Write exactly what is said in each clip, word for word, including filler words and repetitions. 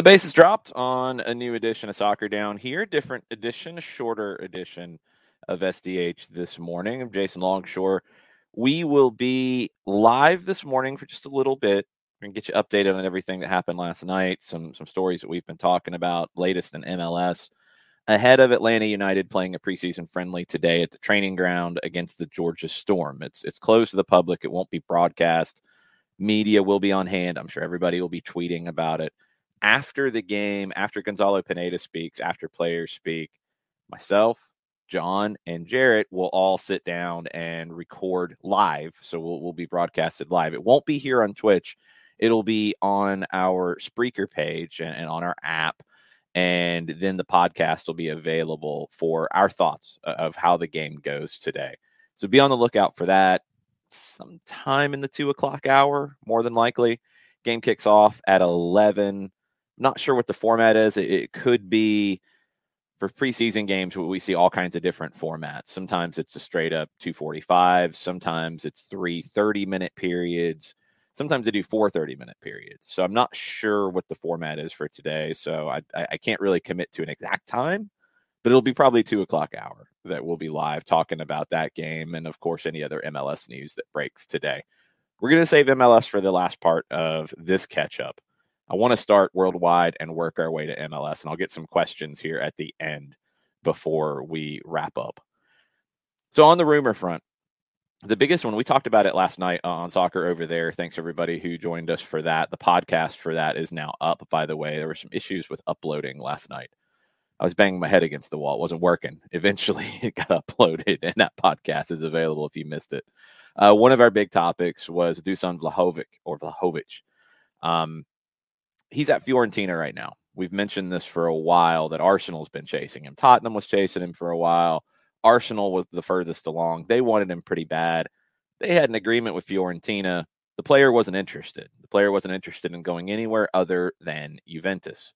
base is dropped on a new edition of Soccer Down here. Different edition, shorter edition of S D H this morning. I'm Jason Longshore. We will be live this morning for just a little bit. We're going to get you updated on everything that happened last night, some some stories that we've been talking about, latest in M L S. Ahead of Atlanta United playing a preseason friendly today at the training ground against the Georgia Storm. It's it's closed to the public. It won't be broadcast. Media will be on hand. I'm sure everybody will be tweeting about it. After the game, after Gonzalo Pineda speaks, after players speak, myself, John, and Jarrett will all sit down and record live. So we'll, we'll be broadcasted live. It won't be here on Twitch. It'll be on our Spreaker page and, and on our app. And then the podcast will be available for our thoughts of how the game goes today. So be on the lookout for that sometime in the two o'clock hour, more than likely. Game kicks off at eleven. Not sure what the format is. It, it could be for preseason games where we see all kinds of different formats. Sometimes it's a straight up two forty-five. Sometimes it's three thirty-minute periods. Sometimes they do four thirty-minute periods. So I'm not sure what the format is for today. So I, I can't really commit to an exact time, but it'll be probably two o'clock hour that we'll be live talking about that game. And, of course, any other M L S news that breaks today. We're going to save M L S for the last part of this catch-up. I want to start worldwide and work our way to M L S, and I'll get some questions here at the end before we wrap up. So on the rumor front, the biggest one, we talked about it last night on Soccer Over There. Thanks, everybody who joined us for that. The podcast for that is now up, by the way. There were some issues with uploading last night. I was banging my head against the wall. It wasn't working. Eventually, it got uploaded, and that podcast is available if you missed it. Uh, one of our big topics was Dusan Vlahovic, or Vlahovic. Um, he's at Fiorentina right now. We've mentioned this for a while, that Arsenal's been chasing him. Tottenham was chasing him for a while. Arsenal was the furthest along. They wanted him pretty bad. They had an agreement with Fiorentina. The player wasn't interested. The player wasn't interested in going anywhere other than Juventus.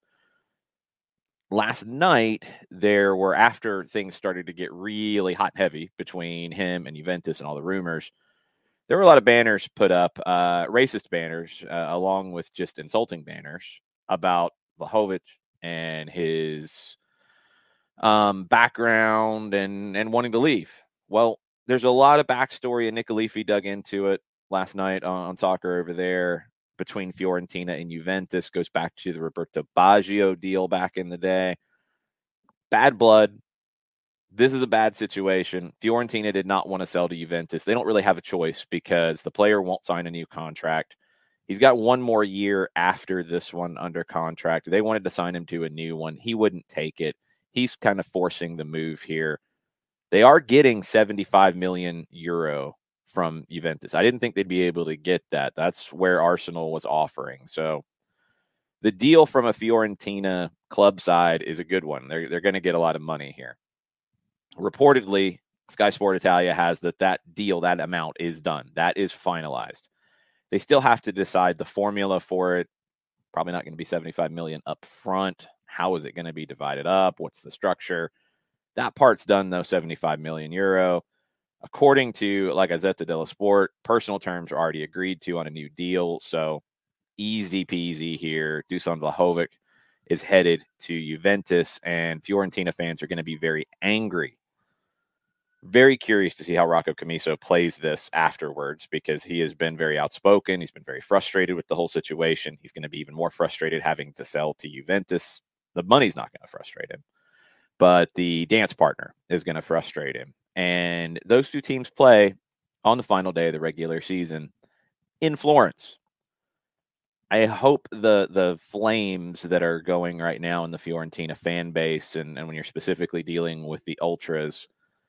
Last night, there were, after things started to get really hot and heavy between him and Juventus and all the rumors, there were a lot of banners put up, uh, racist banners, uh, along with just insulting banners about Vlahovic and his um, background and, and wanting to leave. Well, there's a lot of backstory, and Nick Alifi dug into it last night on, on Soccer Over There between Fiorentina and Juventus. Goes back to the Roberto Baggio deal back in the day. Bad blood. This is a bad situation. Fiorentina did not want to sell to Juventus. They don't really have a choice because the player won't sign a new contract. He's got one more year after this one under contract. They wanted to sign him to a new one. He wouldn't take it. He's kind of forcing the move here. They are getting seventy-five million euro from Juventus. I didn't think they'd be able to get that. That's where Arsenal was offering. So the deal from a Fiorentina club side is a good one. They're, they're going to get a lot of money here. Reportedly, Sky Sport Italia has that that deal, that amount is done. That is finalized. They still have to decide the formula for it. Probably not going to be seventy-five million up front. How is it going to be divided up? What's the structure? That part's done, though, seventy-five million euro. According to La Gazzetta dello Sport, personal terms are already agreed to on a new deal. So easy peasy here. Dusan Vlahovic is headed to Juventus, and Fiorentina fans are going to be very angry. Very curious to see how Rocco Commisso plays this afterwards, because he has been very outspoken. He's been very frustrated with the whole situation. He's going to be even more frustrated having to sell to Juventus. The money's not going to frustrate him, but the dance partner is going to frustrate him. And those two teams play on the final day of the regular season in Florence. I hope the the flames that are going right now in the Fiorentina fan base, and, and when you're specifically dealing with the ultras,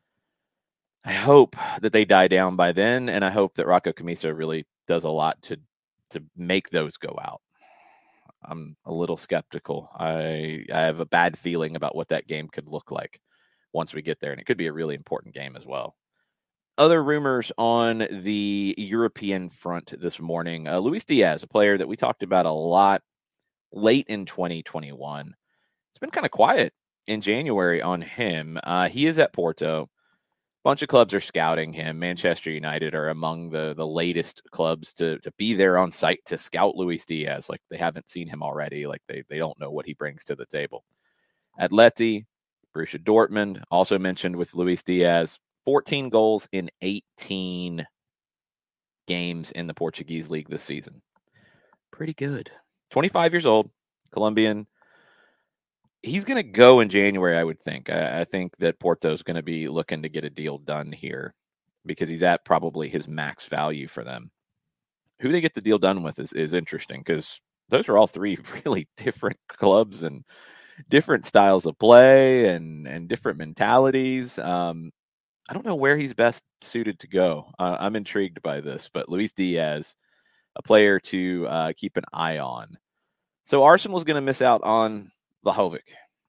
I hope that they die down by then, and I hope that Rocco Commisso really does a lot to to make those go out. I'm a little skeptical. I I have a bad feeling about what that game could look like once we get there, and it could be a really important game as well. Other rumors on the European front this morning. Uh, Luis Diaz, a player that we talked about a lot late in twenty twenty-one. It's been kind of quiet in January on him. Uh, he is at Porto. bunch of clubs are scouting him. Manchester United are among the the latest clubs to to be there on site to scout Luis Diaz. Like, they haven't seen him already. Like, they they don't know what he brings to the table. Atleti, Borussia Dortmund, also mentioned with Luis Diaz, fourteen goals in eighteen games in the Portuguese league this season. Pretty good. twenty-five years old, Colombian. He's going to go in January, I would think. I, I think that Porto's going to be looking to get a deal done here because he's at probably his max value for them. Who they get the deal done with is, is interesting because those are all three really different clubs and different styles of play and, and different mentalities. Um, I don't know where he's best suited to go. Uh, I'm intrigued by this, but Luis Diaz, a player to uh, keep an eye on. So Arsenal's going to miss out on Vlahovic.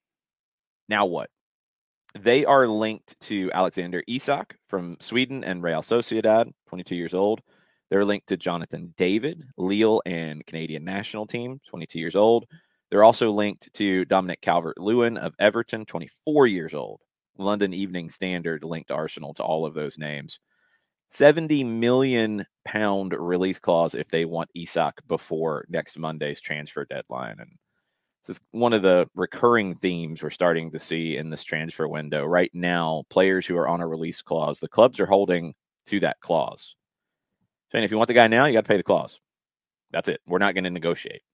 Now what? They are linked to Alexander Isak from Sweden and Real Sociedad, twenty-two years old. They're linked to Jonathan David, Lille and Canadian national team, twenty-two years old. They're also linked to Dominic Calvert-Lewin of Everton, twenty-four years old. London Evening Standard linked Arsenal to all of those names. seventy million pound release clause if they want Isak before next Monday's transfer deadline. And this is one of the recurring themes we're starting to see in this transfer window. Right now, players who are on a release clause, the clubs are holding to that clause. Saying if you want the guy now, you got to pay the clause. That's it. We're not going to negotiate.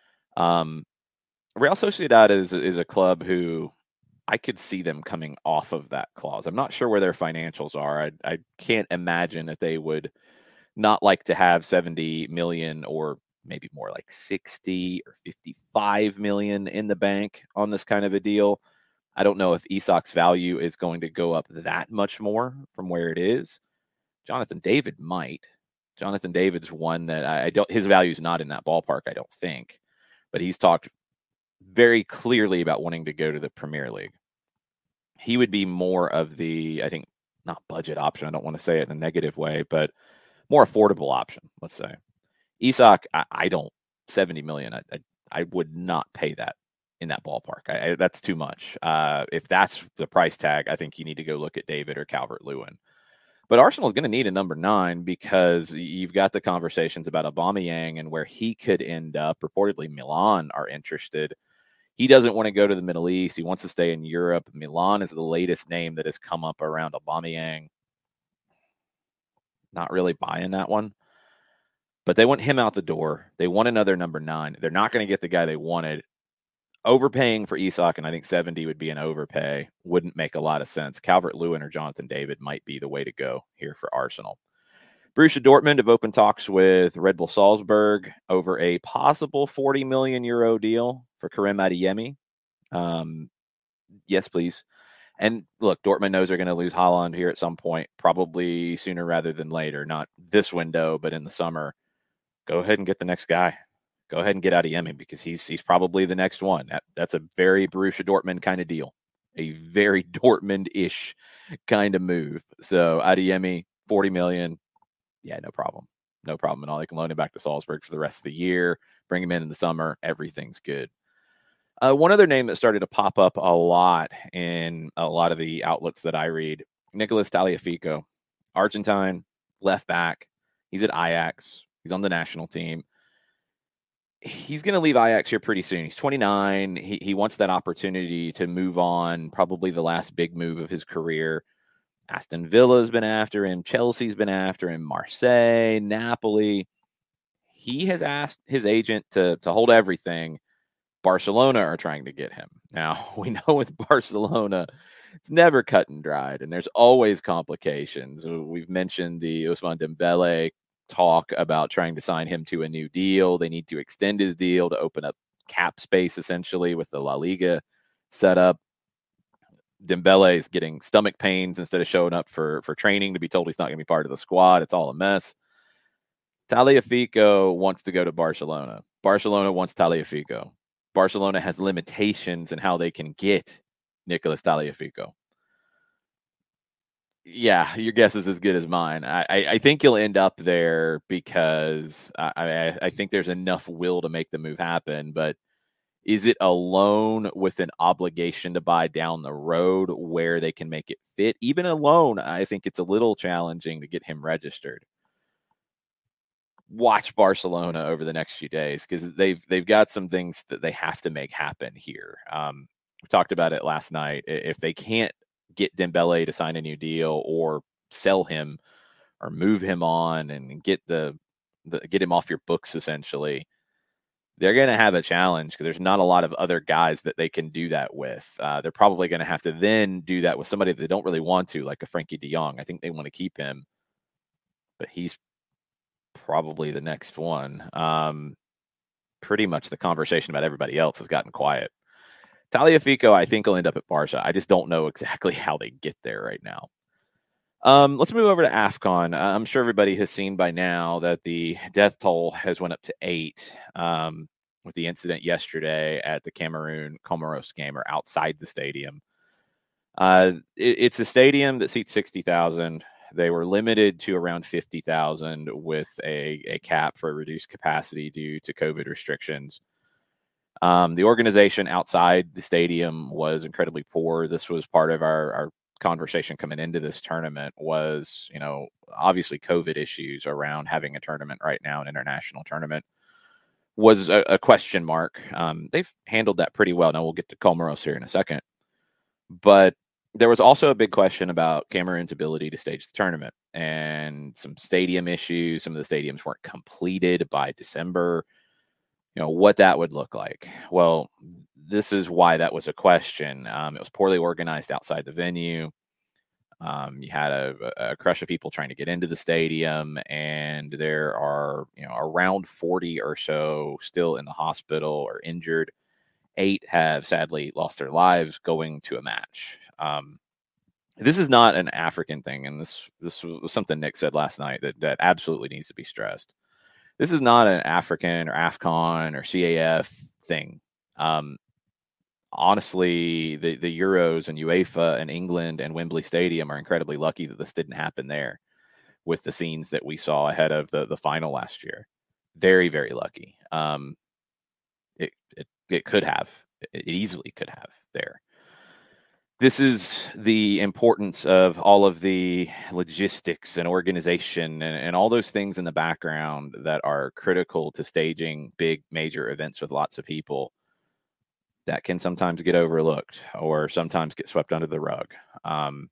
Um, Real Sociedad is, is a club who I could see them coming off of that clause. I'm not sure where their financials are. I, I can't imagine that they would not like to have seventy million or maybe more like sixty or fifty-five million in the bank on this kind of a deal. I don't know if Isak's value is going to go up that much more from where it is. Jonathan David might. Jonathan David's one that I, I don't, his value is not in that ballpark, I don't think, but he's talked very clearly about wanting to go to the Premier League. He would be more of the, I think, not budget option. I don't want to say it in a negative way, but more affordable option, let's say. Isak, I, I don't, seventy million, I, I, I would not pay that in that ballpark. I, I, that's too much. Uh, if that's the price tag, I think you need to go look at David or Calvert-Lewin. But Arsenal is going to need a number nine because you've got the conversations about Aubameyang and where he could end up. Reportedly, Milan are interested. He doesn't want to go to the Middle East. He wants to stay in Europe. Milan is the latest name that has come up around Aubameyang. Not really buying that one. But they want him out the door. They want another number nine. They're not going to get the guy they wanted. Overpaying for Isak, and I think seventy would be an overpay, wouldn't make a lot of sense. Calvert-Lewin or Jonathan David might be the way to go here for Arsenal. Borussia Dortmund have opened talks with Red Bull Salzburg over a possible forty million euro deal for Karim Adeyemi. Um, yes, please. And look, Dortmund knows they're going to lose Haaland here at some point, probably sooner rather than later. Not this window, but in the summer. Go ahead and get the next guy. Go ahead and get Adeyemi because he's he's probably the next one. That, that's a very Borussia Dortmund kind of deal. A very Dortmund-ish kind of move. So Adeyemi, forty million. Yeah, no problem. No problem at all. They can loan him back to Salzburg for the rest of the year, bring him in in the summer. Everything's good. Uh, one other name that started to pop up a lot in a lot of the outlets that I read, Nicolas Tagliafico, Argentine, left back. He's at Ajax. He's on the national team. He's going to leave Ajax here pretty soon. He's twenty-nine. He, he wants that opportunity to move on, probably the last big move of his career. Aston Villa's been after him. Chelsea's been after him. Marseille, Napoli. He has asked his agent to, to hold everything. Barcelona are trying to get him. Now, we know with Barcelona, it's never cut and dried, and there's always complications. We've mentioned the Ousmane Dembele talk about trying to sign him to a new deal. They need to extend his deal to open up cap space, essentially, with the La Liga setup. Dembele is getting stomach pains instead of showing up for, for training to be told he's not going to be part of the squad. It's all a mess. Tagliafico wants to go to Barcelona. Barcelona wants Tagliafico. Barcelona has limitations in how they can get Nicolas Tagliafico. Yeah, your guess is as good as mine. I, I, I think you'll end up there because I, I, I think there's enough will to make the move happen. But Is it a loan with an obligation to buy down the road where they can make it fit? Even a loan, I think it's a little challenging to get him registered. Watch Barcelona over the next few days because they've they've got some things that they have to make happen here. Um, we talked about it last night. If they can't get Dembele to sign a new deal or sell him or move him on and get the, the get him off your books, essentially, they're going to have a challenge because there's not a lot of other guys that they can do that with. Uh, they're probably going to have to then do that with somebody that they don't really want to, like a Frankie de Jong. I think they want to keep him, but he's probably the next one. Um, pretty much the conversation about everybody else has gotten quiet. Tagliafico, I think, will end up at Barca. I just don't know exactly how they get there right now. Um, let's move over to AFCON. Uh, I'm sure everybody has seen by now that the death toll has went up to eight um, with the incident yesterday at the Cameroon Comoros game or outside the stadium. Uh, it, it's a stadium that seats sixty thousand. They were limited to around fifty thousand with a, a cap for a reduced capacity due to COVID restrictions. Um, the organization outside the stadium was incredibly poor. This was part of our, our conversation coming into this tournament was, you know, obviously COVID issues around having a tournament right now, an international tournament, was a, a question mark. Um, they've handled that pretty well. Now we'll get to Comoros here in a second. But there was also a big question about Cameroon's ability to stage the tournament and some stadium issues. Some of the stadiums weren't completed by December. You know, what that would look like. Well, this is why that was a question. Um, it was poorly organized outside the venue. Um, you had a, a crush of people trying to get into the stadium, and there are, you know, around forty or so still in the hospital or injured. Eight have sadly lost their lives going to a match. Um, this is not an African thing, and this this was something Nick said last night that that absolutely needs to be stressed. This is not an African or AFCON or C A F thing. Um, honestly, the, the Euros and UEFA and England and Wembley Stadium are incredibly lucky that this didn't happen there with the scenes that we saw ahead of the, the final last year. Very, very lucky. Um, it, it, it could have. It easily could have there. This is the importance of all of the logistics and organization and, and all those things in the background that are critical to staging big major events with lots of people that can sometimes get overlooked or sometimes get swept under the rug. Um,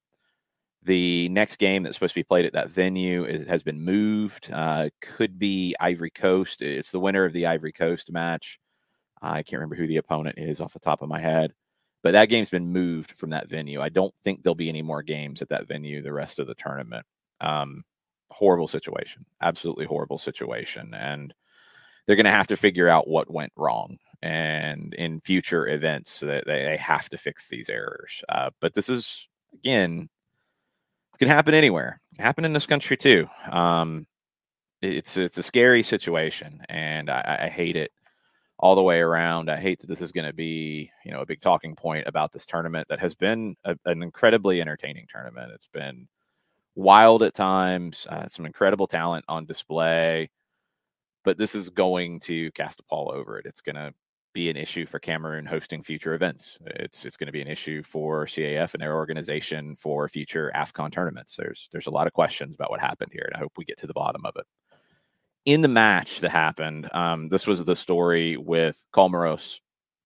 the next game that's supposed to be played at that venue is, has been moved. Uh, could be Ivory Coast. It's the winner of the Ivory Coast match. I can't remember who the opponent is off the top of my head. But that game's been moved from that venue. I don't think there'll be any more games at that venue the rest of the tournament. Um, horrible situation. Absolutely horrible situation. And they're going to have to figure out what went wrong. And in future events, they, they have to fix these errors. Uh, but this is, again, it's going to happen anywhere. It can happen in this country too. Um, it's, it's a scary situation, and I, I hate it all the way around. I hate that this is going to be, you know, a big talking point about this tournament that has been a, an incredibly entertaining tournament. It's been wild at times, uh, some incredible talent on display, but this is going to cast a pall over it. It's going to be an issue for Cameroon hosting future events. It's it's going to be an issue for C A F and their organization for future AFCON tournaments. There's there's a lot of questions about what happened here, and I hope we get to the bottom of it. In the match that happened, um, this was the story with Comoros.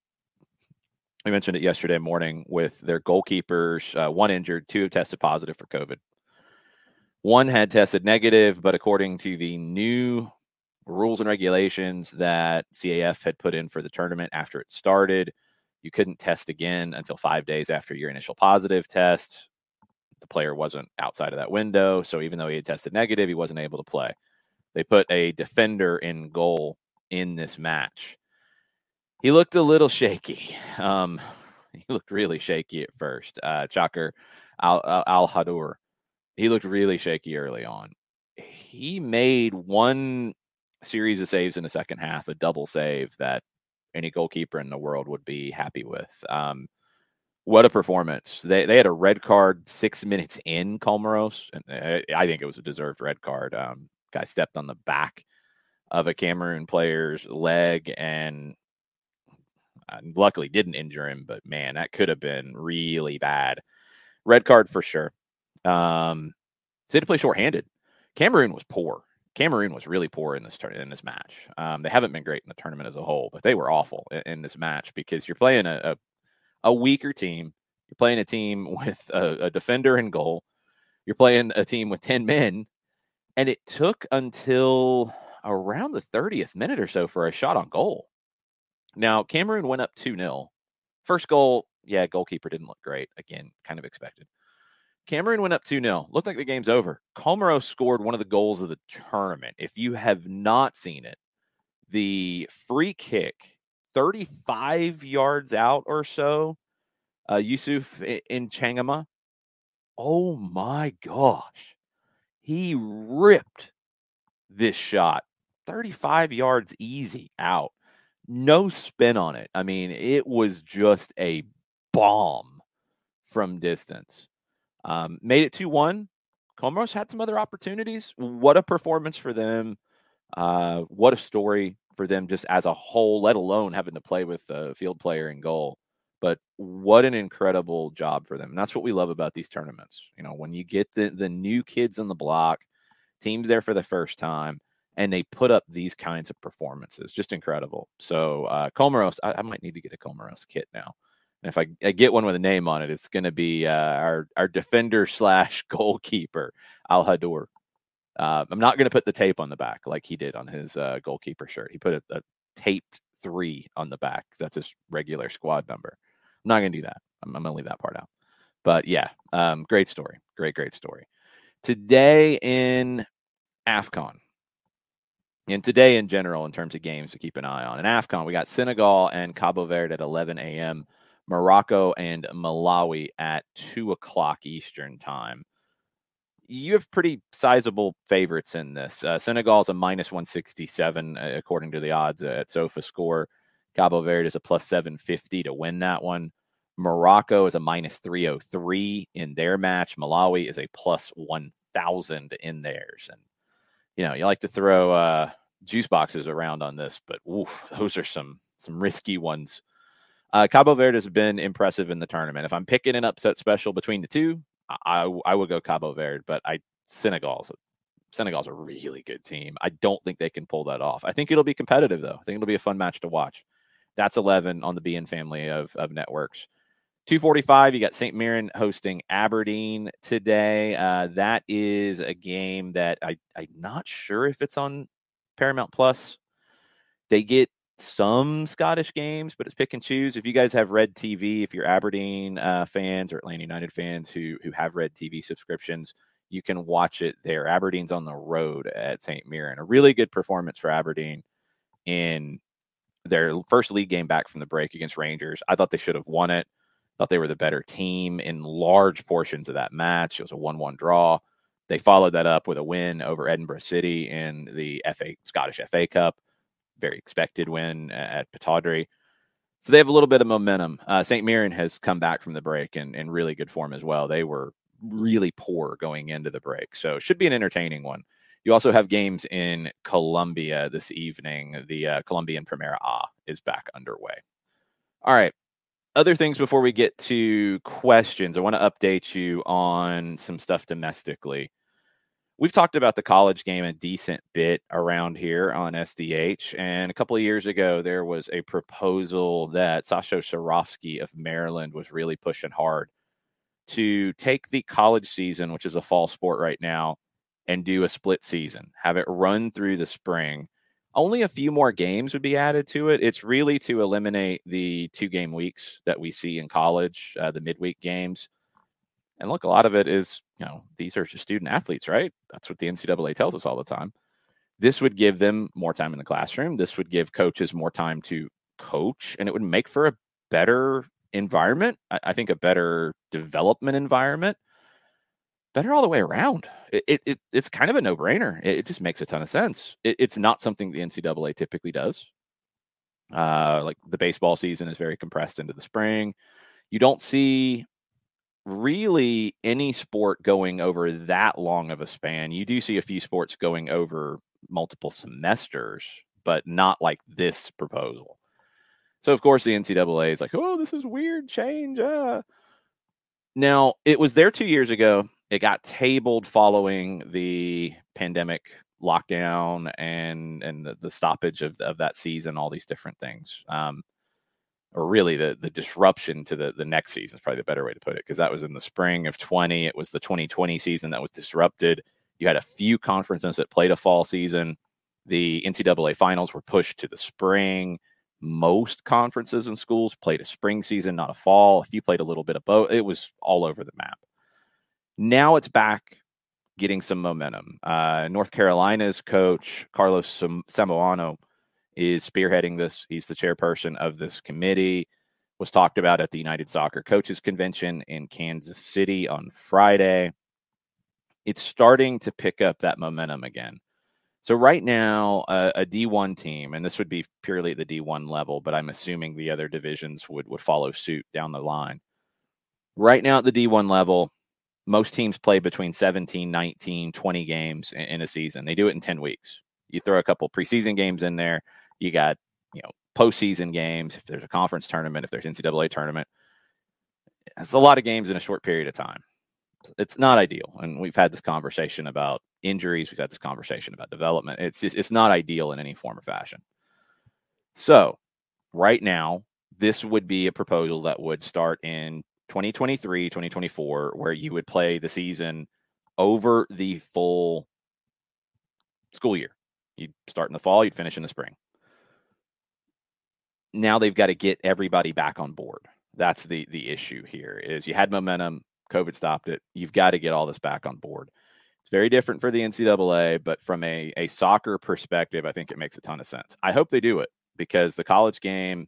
We mentioned it yesterday morning with their goalkeepers, uh, one injured, two have tested positive for COVID. One had tested negative, but according to the new rules and regulations that C A F had put in for the tournament after it started, you couldn't test again until five days after your initial positive test. The player wasn't outside of that window, so even though he had tested negative, he wasn't able to play. They put a defender in goal in this match. He looked a little shaky. Um, he looked really shaky at first. Uh, Chakar Al-Hadour. He looked really shaky early on. He made one series of saves in the second half, a double save that any goalkeeper in the world would be happy with. Um, what a performance. They they had a red card six minutes in Comoros, and I think it was a deserved red card. Um, guy stepped on the back of a Cameroon player's leg, and Uh, luckily didn't injure him, but man, that could have been really bad. Red card for sure. Um, so they had to play shorthanded. Cameroon was poor. Cameroon was really poor in this in this match. Um, they haven't been great in the tournament as a whole, but they were awful in, in this match because you're playing a, a, a weaker team. You're playing a team with a, a defender in goal. You're playing a team with ten men, and it took until around the thirtieth minute or so for a shot on goal. Now, Cameroon went up two nil. First goal, yeah, goalkeeper didn't look great. Again, kind of expected. Cameroon went up two nil. Looked like the game's over. Comoros scored one of the goals of the tournament. If you have not seen it, the free kick, thirty-five yards out or so, uh, Yusuf N'Changama, oh my gosh. He ripped this shot. thirty-five yards easy out. No spin on it. I mean, it was just a bomb from distance. Um, made it two one. Comoros had some other opportunities. What a performance for them. Uh, what a story for them just as a whole, let alone having to play with a field player in goal. But what an incredible job for them. And that's what we love about these tournaments. You know, when you get the, the new kids on the block, teams there for the first time, and they put up these kinds of performances. Just incredible. So uh, Comoros, I, I might need to get a Comoros kit now. And if I, I get one with a name on it, it's going to be uh, our, our defender slash goalkeeper, Al Hadour. Uh, I'm not going to put the tape on the back like he did on his uh, goalkeeper shirt. He put a, a taped three on the back. That's his regular squad number. I'm not going to do that. I'm, I'm going to leave that part out. But yeah, um, great story. Great, great story. Today in AFCON, and today in general in terms of games to keep an eye on. In AFCON, we got Senegal and Cabo Verde at eleven a.m., Morocco and Malawi at two o'clock Eastern time. You have pretty sizable favorites in this. Uh, Senegal is a minus one sixty-seven, uh, according to the odds at SofaScore. Cabo Verde is a plus seven fifty to win that one. Morocco is a minus three oh three in their match. Malawi is a plus one thousand in theirs. And, you know, you like to throw uh, juice boxes around on this, but oof, those are some some risky ones. Uh, Cabo Verde has been impressive in the tournament. If I'm picking an upset special between the two, I, I would go Cabo Verde, but I Senegal's Senegal's a really good team. I don't think they can pull that off. I think it'll be competitive, though. I think it'll be a fun match to watch. That's eleven on the B N family of, of networks. two forty-five, you got Saint Mirren hosting Aberdeen today. Uh, that is a game that I, I'm not sure if it's on Paramount Plus. They get some Scottish games, but it's pick and choose. If you guys have Red T V, if you're Aberdeen uh, fans or Atlanta United fans who who have Red T V subscriptions, you can watch it there. Aberdeen's on the road at Saint Mirren. A really good performance for Aberdeen in their first league game back from the break against Rangers. I thought they should have won it. Thought they were the better team in large portions of that match. It was a one one draw. They followed that up with a win over Edinburgh City in the F A Scottish F A Cup. Very expected win at Pittodrie. So they have a little bit of momentum. Uh, Saint Mirren has come back from the break in, in really good form as well. They were really poor going into the break. So it should be an entertaining one. You also have games in Colombia this evening. The uh, Colombian Primera A is back underway. All right. Other things before we get to questions. I want to update you on some stuff domestically. We've talked about the college game a decent bit around here on S D H. And a couple of years ago, there was a proposal that Sasho Sarovsky of Maryland was really pushing hard to take the college season, which is a fall sport right now, and do a split season, have it run through the spring. Only a few more games would be added to it. It's really to eliminate the two game weeks that we see in college, uh, the midweek games. And look, a lot of it is, you know, these are just student athletes, right? That's what the N C double A tells us all the time. This would give them more time in the classroom. This would give coaches more time to coach, and it would make for a better environment. I, I think a better development environment, better all the way around. It, it, it It's kind of a no-brainer. It, it just makes a ton of sense. It, it's not something the N C double A typically does. Uh, like the baseball season is very compressed into the spring. You don't see really any sport going over that long of a span. You do see a few sports going over multiple semesters, but not like this proposal. So, of course, the N C double A is like, oh, this is weird change. Ah. Now, it was there two years ago. It got tabled following the pandemic lockdown and and the, the stoppage of, of that season, all these different things. Um, or really the the disruption to the, the next season is probably the better way to put it, because that was in the spring of twenty. It was the twenty twenty season that was disrupted. You had a few conferences that played a fall season. The N C double A finals were pushed to the spring. Most conferences and schools played a spring season, not a fall. If you played a little bit of both, it was all over the map. Now it's back getting some momentum. Uh, North Carolina's coach, Carlos Samoano, is spearheading this. He's the chairperson of this committee. Was talked about at the United Soccer Coaches Convention in Kansas City on Friday. It's starting to pick up that momentum again. So right now, uh, a D one team, and this would be purely at the D one level, but I'm assuming the other divisions would, would follow suit down the line. Right now at the D one level, most teams play between seventeen, nineteen, twenty games in, in a season. They do it in ten weeks. You throw a couple preseason games in there. You got, you know, postseason games. If there's a conference tournament, if there's N C double A tournament, it's a lot of games in a short period of time. It's not ideal. And we've had this conversation about injuries. We've had this conversation about development. It's just, it's not ideal in any form or fashion. So right now, this would be a proposal that would start in twenty twenty-three, twenty twenty-four, where you would play the season over the full school year. You'd start in the fall, you'd finish in the spring. Now they've got to get everybody back on board. That's the the issue here, is you had momentum, COVID stopped it. You've got to get all this back on board. It's very different for the N C double A, but from a, a soccer perspective, I think it makes a ton of sense. I hope they do it, because the college game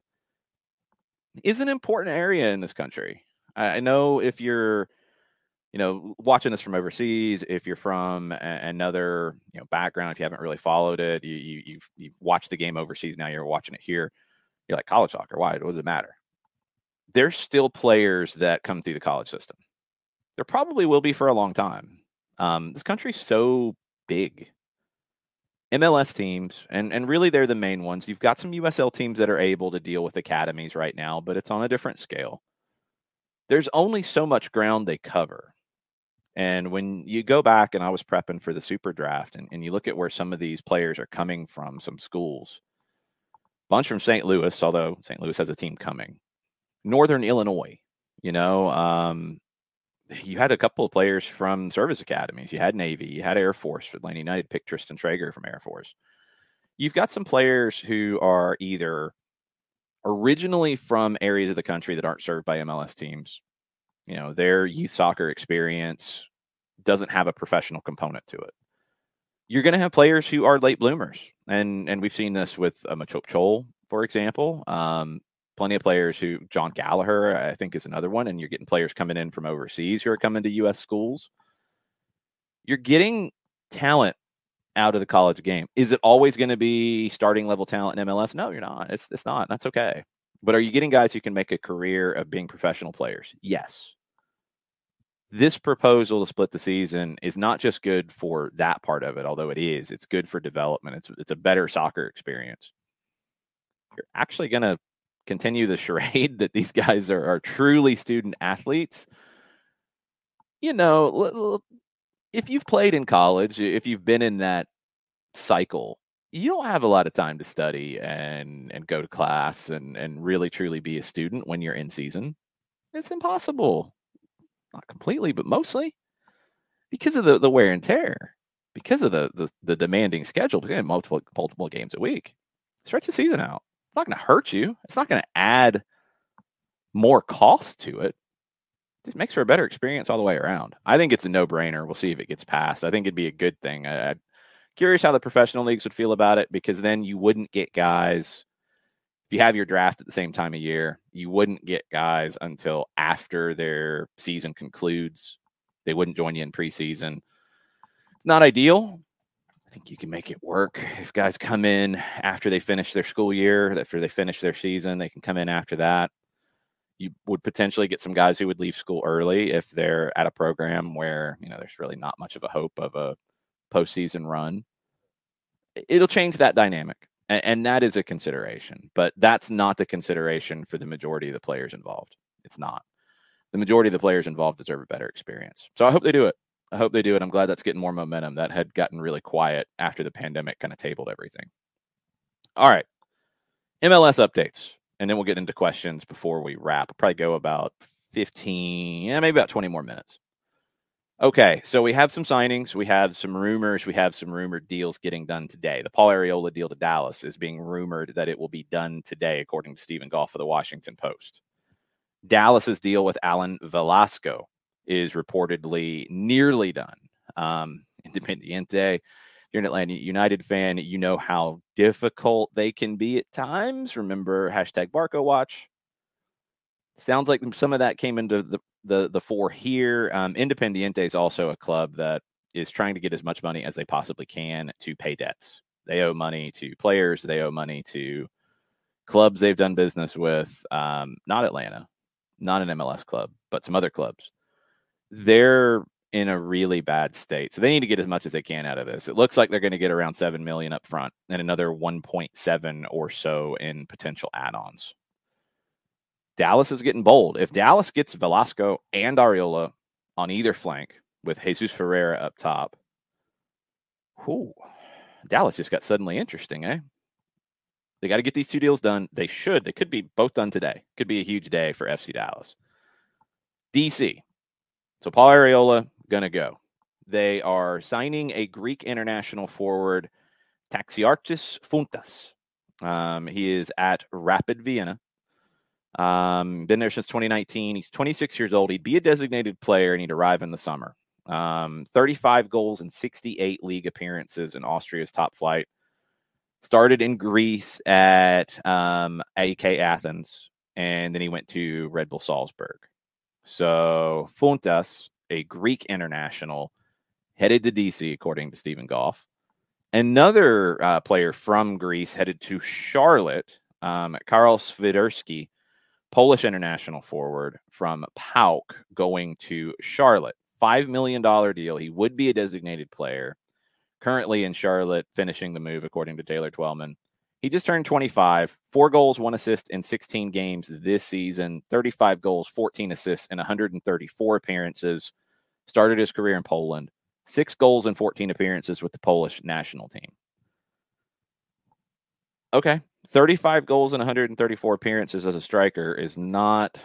is an important area in this country. I know if you're, you know, watching this from overseas, if you're from a, another, you know, background, if you haven't really followed it, you, you, you've you've watched the game overseas, now you're watching it here. You're like, college soccer, why? What does it matter? There's still players that come through the college system. There probably will be for a long time. Um, this country's so big. M L S teams, and, and really they're the main ones. You've got some U S L teams that are able to deal with academies right now, but it's on a different scale. There's only so much ground they cover. And when you go back, and I was prepping for the Super Draft, and, and you look at where some of these players are coming from, some schools, bunch from Saint Louis, although Saint Louis has a team coming. Northern Illinois, you know, um, you had a couple of players from service academies. You had Navy, you had Air Force. Atlanta United picked Tristan Traeger from Air Force. You've got some players who are either originally from areas of the country that aren't served by M L S teams. You know, their youth soccer experience doesn't have a professional component to it. You're going to have players who are late bloomers. And and we've seen this with uh, Machop Chol, for example. Um, plenty of players who, John Gallagher, I think, is another one. And you're getting players coming in from overseas who are coming to U S schools. You're getting talent out of the college game. Is it always going to be starting level talent in M L S? No, you're not. It's it's not. That's okay. But are you getting guys who can make a career of being professional players? Yes. This proposal to split the season is not just good for that part of it, although it is. It's good for development. It's it's a better soccer experience. You're actually going to continue the charade that these guys are, are truly student athletes. You know, if you've played in college, if you've been in that cycle, you don't have a lot of time to study and, and go to class and, and really truly be a student when you're in season. It's impossible. Not completely, but mostly because of the, the wear and tear, because of the, the, the demanding schedule, because multiple, multiple games a week. Stretch the season out. It's not going to hurt you. It's not going to add more cost to it. It just makes for a better experience all the way around. I think it's a no-brainer. We'll see if it gets passed. I think it'd be a good thing. I, I'm curious how the professional leagues would feel about it, because then you wouldn't get guys, if you have your draft at the same time of year, you wouldn't get guys until after their season concludes. They wouldn't join you in preseason. It's not ideal. I think you can make it work. If guys come in after they finish their school year, after they finish their season, they can come in after that. You would potentially get some guys who would leave school early if they're at a program where, you know, there's really not much of a hope of a postseason run. It'll change that dynamic. And, and that is a consideration, but that's not the consideration for the majority of the players involved. It's not. The majority of the players involved deserve a better experience. So I hope they do it. I hope they do it. I'm glad that's getting more momentum. That had gotten really quiet after the pandemic kind of tabled everything. All right. M L S updates. And then we'll get into questions before we wrap. I'll probably go about fifteen, yeah, maybe about twenty more minutes. Okay, so we have some signings. We have some rumors. We have some rumored deals getting done today. The Paul Arriola deal to Dallas is being rumored that it will be done today, according to Stephen Goff of the Washington Post. Dallas's deal with Alan Velasco is reportedly nearly done. Um, Independiente, you're an Atlanta United fan, you know how difficult they can be at times. Remember hashtag Barco Watch. Sounds like some of that came into the, the, the fore here. Um, Independiente is also a club that is trying to get as much money as they possibly can to pay debts. They owe money to players. They owe money to clubs they've done business with. Um, not Atlanta, not an M L S club, but some other clubs. They're in a really bad state. So they need to get as much as they can out of this. It looks like they're going to get around seven million dollars up front and another one point seven or so in potential add-ons. Dallas is getting bold. If Dallas gets Velasco and Arriola on either flank with Jesus Ferreira up top, whew, Dallas just got suddenly interesting, eh? They got to get these two deals done. They should. They could be both done today. Could be a huge day for F C Dallas. D C. So Paul Arriola, going to go. They are signing a Greek international forward, Taxiarchis Fountas. Um, he is at Rapid Vienna. Um, been there since twenty nineteen. He's twenty-six years old. He'd be a designated player, and he'd arrive in the summer. Um, thirty-five goals and sixty-eight league appearances in Austria's top flight. Started in Greece at um, A K Athens, and then he went to Red Bull Salzburg. So Fountas, a Greek international, headed to D C, according to Stephen Goff. Another uh, player from Greece headed to Charlotte, um, Karol Swiderski, Polish international forward from P A O K, going to Charlotte. five million dollars deal. He would be a designated player. Currently in Charlotte, finishing the move, according to Taylor Twellman. He just turned twenty-five, four goals, one assist in sixteen games this season, thirty-five goals, fourteen assists in one hundred thirty-four appearances. Started his career in Poland, six goals and fourteen appearances with the Polish national team. Okay, thirty-five goals and one hundred thirty-four appearances as a striker is not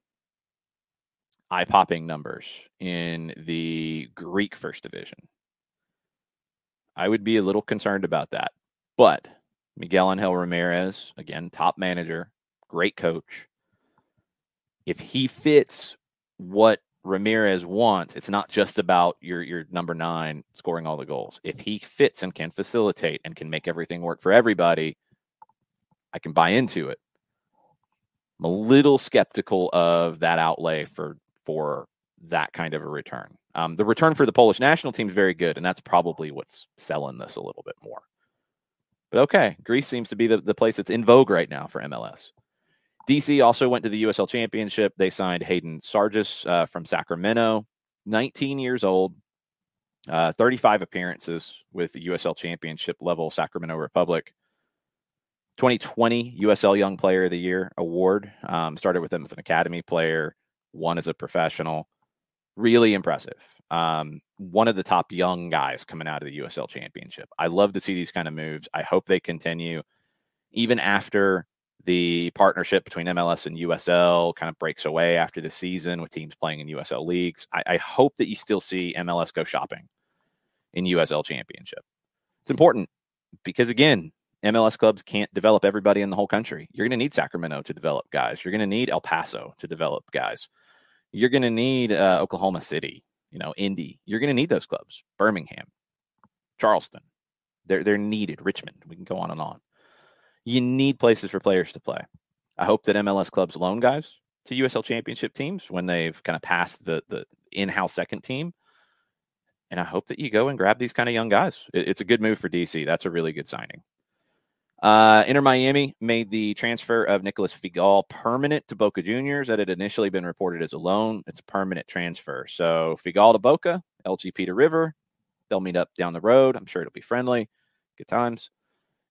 eye-popping numbers in the Greek First Division. I would be a little concerned about that, but Miguel Angel Ramirez, again, top manager, great coach. If he fits what Ramirez wants, it's not just about your, your number nine scoring all the goals. If he fits and can facilitate and can make everything work for everybody, I can buy into it. I'm a little skeptical of that outlay for, for that kind of a return. Um, the return for the Polish national team is very good, and that's probably what's selling this a little bit more. But okay, Greece seems to be the, the place that's in vogue right now for M L S. D C also went to the U S L Championship. They signed Hayden Sargis uh, from Sacramento, nineteen years old, uh, thirty-five appearances with the U S L Championship level Sacramento Republic. twenty twenty U S L Young Player of the Year award. Um, started with him as an academy player, won as a professional. Really impressive. Um, one of the top young guys coming out of the U S L Championship. I love to see these kind of moves. I hope they continue even after the partnership between M L S and U S L kind of breaks away after the season with teams playing in U S L leagues. I, I hope that you still see M L S go shopping in U S L Championship. It's important because, again, M L S clubs can't develop everybody in the whole country. You're going to need Sacramento to develop guys. You're going to need El Paso to develop guys. You're going to need uh, Oklahoma City, you know, Indy. You're going to need those clubs. Birmingham, Charleston. They're, they're needed. Richmond. We can go on and on. You need places for players to play. I hope that M L S clubs loan guys to U S L Championship teams when they've kind of passed the, the in-house second team. And I hope that you go and grab these kind of young guys. It, it's a good move for D C. That's a really good signing. Uh, Inter Miami made the transfer of Nicholas Figal permanent to Boca Juniors. That had initially been reported as a loan. It's a permanent transfer. So Figal to Boca, L G P to River. They'll meet up down the road. I'm sure it'll be friendly. Good times.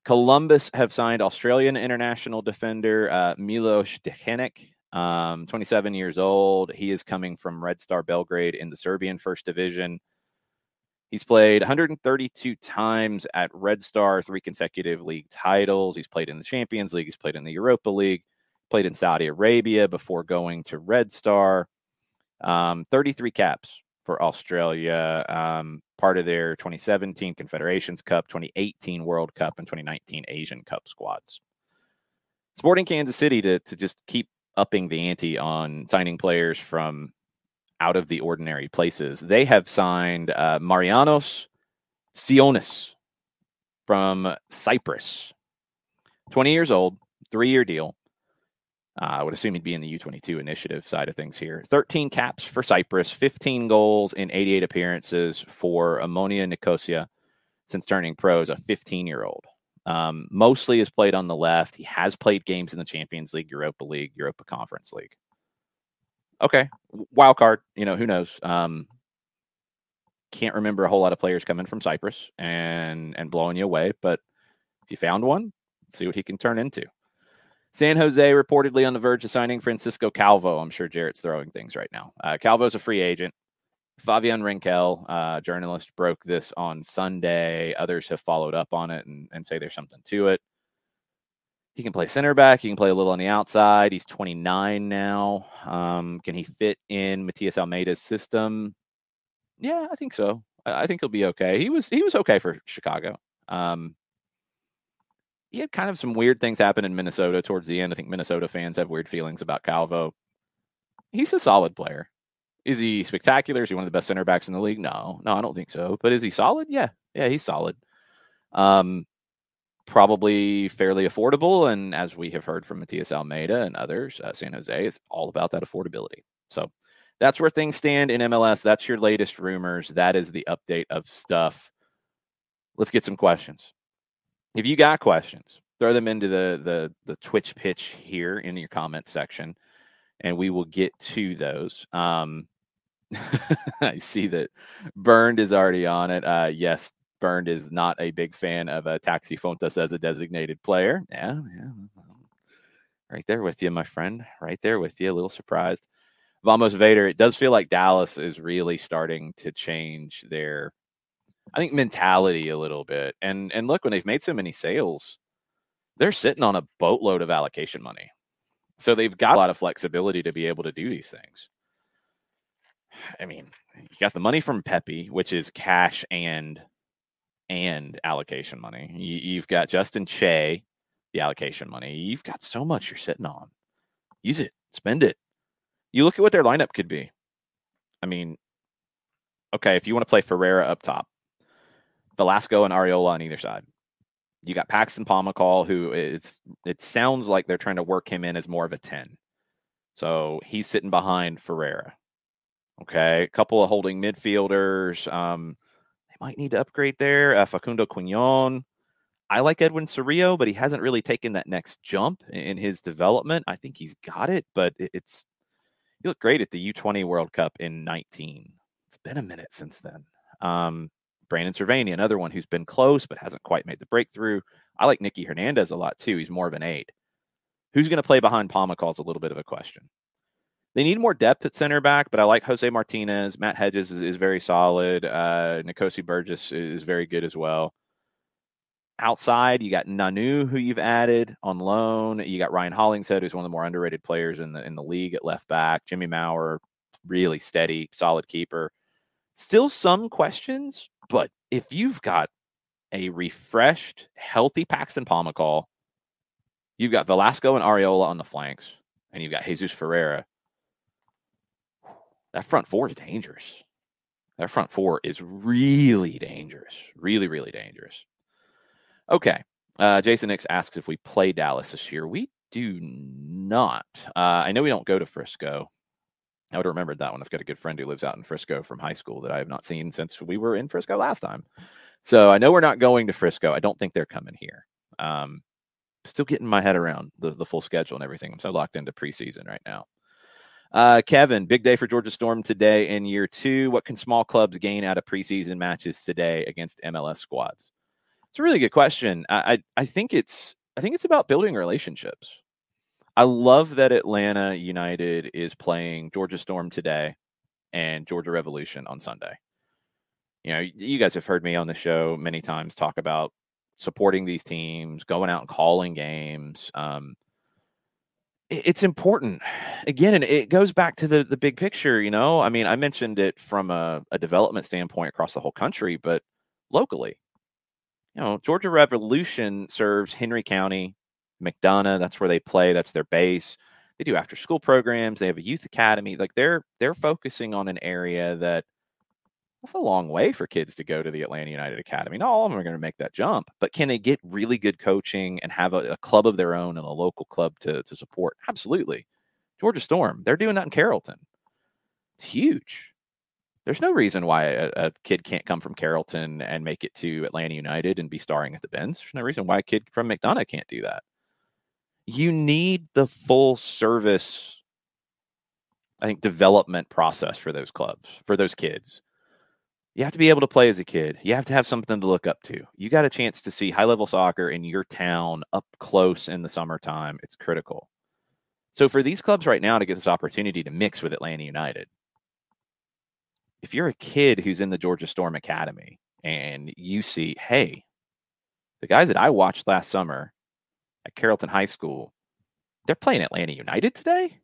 Columbus have signed Australian international defender uh, Milos Degenek, um, twenty-seven years old. He is coming from Red Star Belgrade in the Serbian First Division. He's played one hundred thirty-two times at Red Star, three consecutive league titles. He's played in the Champions League. He's played in the Europa League, played in Saudi Arabia before going to Red Star. Um, thirty-three caps for Australia, um, part of their twenty seventeen Confederations Cup, twenty eighteen World Cup, and twenty nineteen Asian Cup squads. Sporting Kansas City to, to just keep upping the ante on signing players from out of the ordinary places. They have signed uh, Marianos Sionis from Cyprus. twenty years old, three-year deal. Uh, I would assume he'd be in the U twenty-two initiative side of things here. thirteen caps for Cyprus, fifteen goals in eighty-eight appearances for Ammonia Nicosia since turning pro as a fifteen-year-old. Um, mostly has played on the left. He has played games in the Champions League, Europa League, Europa Conference League. Okay, wild card. You know, who knows? Um, can't remember a whole lot of players coming from Cyprus and and blowing you away, but if you found one, let's see what he can turn into. San Jose reportedly on the verge of signing Francisco Calvo. I'm sure Jarrett's throwing things right now. Uh, Calvo's a free agent. Fabian Rinkel, uh, journalist, broke this on Sunday. Others have followed up on it and, and say there's something to it. He can play center back. He can play a little on the outside. He's twenty-nine now. Um, can he fit in Matias Almeida's system? Yeah, I think so. I, I think he'll be okay. He was he was okay for Chicago. Um, He had kind of some weird things happen in Minnesota towards the end. I think Minnesota fans have weird feelings about Calvo. He's a solid player. Is he spectacular? Is he one of the best center backs in the league? No, no, I don't think so. But is he solid? Yeah, yeah, he's solid. Um, probably fairly affordable. And as we have heard from Matias Almeida and others, uh, San Jose is all about that affordability. So that's where things stand in M L S. That's your latest rumors. That is the update of stuff. Let's get some questions. If you got questions, throw them into the, the the Twitch pitch here in your comment section, and we will get to those. Um, I see that Burned is already on it. Uh, yes, Burned is not a big fan of uh, Taxi Fontas as a designated player. Yeah, yeah, right there with you, my friend. Right there with you. A little surprised. Vamos Vader, it does feel like Dallas is really starting to change their I think mentality a little bit. And and look, when they've made so many sales, they're sitting on a boatload of allocation money. So they've got a lot of flexibility to be able to do these things. I mean, you got the money from Pepe, which is cash and and allocation money. You, you've got Justin Che, the allocation money. You've got so much you're sitting on. Use it. Spend it. You look at what their lineup could be. I mean, okay, if you want to play Ferreira up top, Velasco and Ariola on either side. You got Paxton Pomacall, who it's it sounds like they're trying to work him in as more of a ten. So he's sitting behind Ferreira. Okay, a couple of holding midfielders. Um, they might need to upgrade there. Uh, Facundo Quignon. I like Edwin Cerrillo, but he hasn't really taken that next jump in his development. I think he's got it, but it's he looked great at the U twenty World Cup in nineteen. It's been a minute since then. Um, Brandon Cervani, another one who's been close but hasn't quite made the breakthrough. I like Nicky Hernandez a lot too. He's more of an eight. Who's going to play behind Pomacall is a little bit of a question. They need more depth at center back, but I like Jose Martinez. Matt Hedges is, is very solid. Uh, Nicosi Burgess is very good as well. Outside, you got Nanu, who you've added on loan. You got Ryan Hollingshead, who's one of the more underrated players in the in the league at left back. Jimmy Maurer, really steady, solid keeper. Still some questions, but if you've got a refreshed, healthy Paxton Pomacall, you've got Velasco and Ariola on the flanks, and you've got Jesus Ferreira. That front four is dangerous. That front four is really dangerous. Really, really dangerous. Okay. Uh, Jason Nix asks if we play Dallas this year. We do not. Uh, I know we don't go to Frisco. I would have remembered that one. I've got a good friend who lives out in Frisco from high school that I have not seen since we were in Frisco last time. So I know we're not going to Frisco. I don't think they're coming here. Um, still getting my head around the, the full schedule and everything. I'm so locked into preseason right now. Uh, Kevin, big day for Georgia Storm today in year two. What can small clubs gain out of preseason matches today against M L S squads? It's a really good question. I, I I think it's I think it's about building relationships. I love that Atlanta United is playing Georgia Storm today and Georgia Revolution on Sunday. You know, you guys have heard me on the show many times talk about supporting these teams, going out and calling games. Um, it, it's important. Again, and it goes back to the the big picture. You know, I mean, I mentioned it from a, a development standpoint across the whole country, but locally, you know, Georgia Revolution serves Henry County, McDonough. That's where they play. That's their base. They do after school programs. They have a youth academy. Like they're they're focusing on an area that that's a long way for kids to go to the Atlanta United Academy. Not all of them are going to make that jump, but can they get really good coaching and have a, a club of their own and a local club to to support? Absolutely. Georgia Storm, they're doing that in Carrollton. It's huge. There's no reason why a, a kid can't come from Carrollton and make it to Atlanta United and be starring at the Benz. There's no reason why a kid from McDonough can't do that. You need the full service, I think, development process for those clubs, for those kids. You have to be able to play as a kid. You have to have something to look up to. You got a chance to see high-level soccer in your town up close in the summertime. It's critical. So for these clubs right now to get this opportunity to mix with Atlanta United, if you're a kid who's in the Georgia Storm Academy and you see, hey, the guys that I watched last summer at Carrollton High School, they're playing Atlanta United today?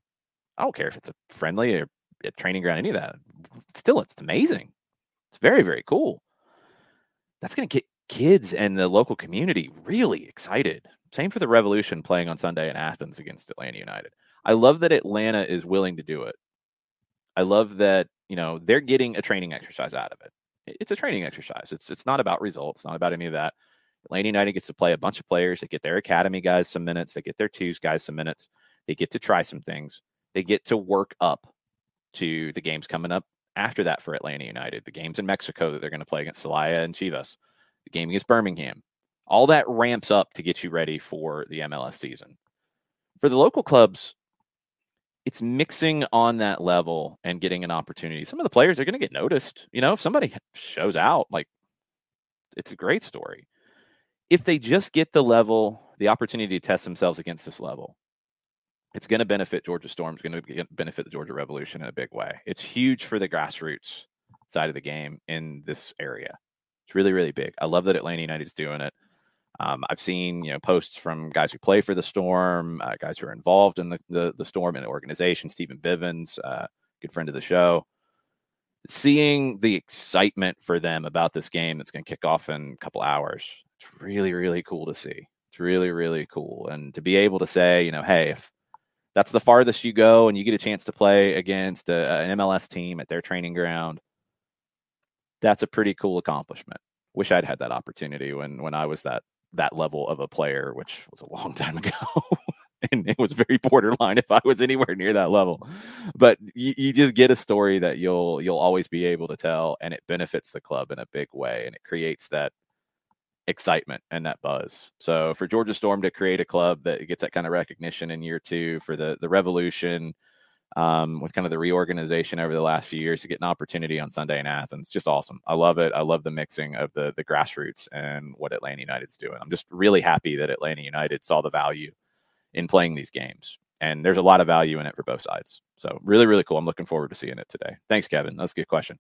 I don't care if it's a friendly or a training ground, any of that. Still, it's amazing. It's very, very cool. That's going to get kids and the local community really excited. Same for the Revolution playing on Sunday in Athens against Atlanta United. I love that Atlanta is willing to do it. I love that, you know, they're getting a training exercise out of it. It's a training exercise. It's it's not about results, not about any of that. Atlanta United gets to play a bunch of players. They get their academy guys some minutes. They get their twos guys some minutes. They get to try some things. They get to work up to the games coming up after that for Atlanta United. The games in Mexico that they're going to play against Celaya and Chivas. The game against Birmingham. All that ramps up to get you ready for the M L S season. For the local clubs, it's mixing on that level and getting an opportunity. Some of the players are going to get noticed. You know, if somebody shows out, like, it's a great story. If they just get the level, the opportunity to test themselves against this level, it's going to benefit Georgia Storm. It's going to benefit the Georgia Revolution in a big way. It's huge for the grassroots side of the game in this area. It's really, really big. I love that Atlanta United is doing it. Um, I've seen, you know, posts from guys who play for the Storm, uh, guys who are involved in the, the, the Storm and the organization, Stephen Bivens, uh, good friend of the show. Seeing the excitement for them about this game that's going to kick off in a couple hours, it's really, really cool to see. It's really, really cool. And to be able to say, you know, hey, if that's the farthest you go and you get a chance to play against a, an M L S team at their training ground, that's a pretty cool accomplishment. Wish I'd had that opportunity when when I was that that level of a player, which was a long time ago. And it was very borderline if I was anywhere near that level. But you, you just get a story that you'll you'll always be able to tell, and it benefits the club in a big way, and it creates that excitement and that buzz. So for Georgia Storm to create a club that gets that kind of recognition in year two, for the the Revolution, um, with kind of the reorganization over the last few years, to get an opportunity on Sunday in Athens, just awesome. I love it. I love the mixing of the the grassroots and what Atlanta United's doing. I'm just really happy that Atlanta United saw the value in playing these games, and there's a lot of value in it for both sides. So really, really cool. I'm looking forward to seeing it today. Thanks, Kevin. That's a good question.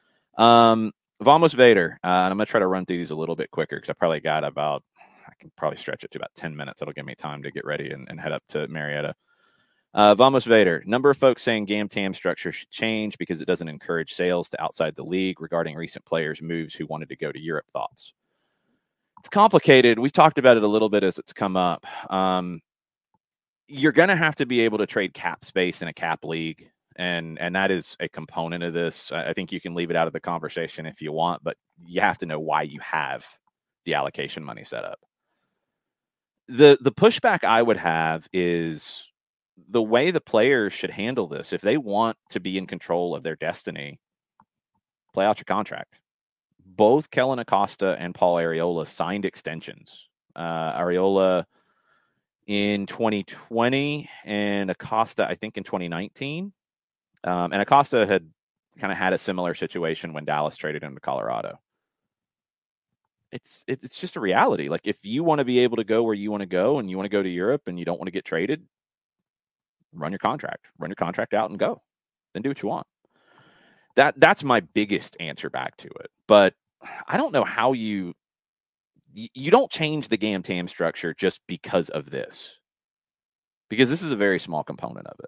Um, Vamos Vader, uh, and I'm going to try to run through these a little bit quicker because I probably got about, I can probably stretch it to about ten minutes. That'll give me time to get ready and, and head up to Marietta. Uh, Vamos Vader, number of folks saying GAM TAM structure should change because it doesn't encourage sales to outside the league regarding recent players' moves who wanted to go to Europe. Thoughts? It's complicated. We've talked about it a little bit as it's come up. Um, you're going to have to be able to trade cap space in a cap league. And, and that is a component of this. I think you can leave it out of the conversation if you want, but you have to know why you have the allocation money set up. The, the pushback I would have is the way the players should handle this. If they want to be in control of their destiny, play out your contract. Both Kellen Acosta and Paul Arriola signed extensions. Uh, Arriola in twenty twenty and Acosta, I think, in twenty nineteen. Um, and Acosta had kind of had a similar situation when Dallas traded him to Colorado. it's it's just a reality. Like, if you want to be able to go where you want to go and you want to go to Europe and you don't want to get traded, run your contract, run your contract out and go. Then do what you want. That that's my biggest answer back to it. But I don't know how you you don't change the GAM TAM structure just because of this. Because this is a very small component of it.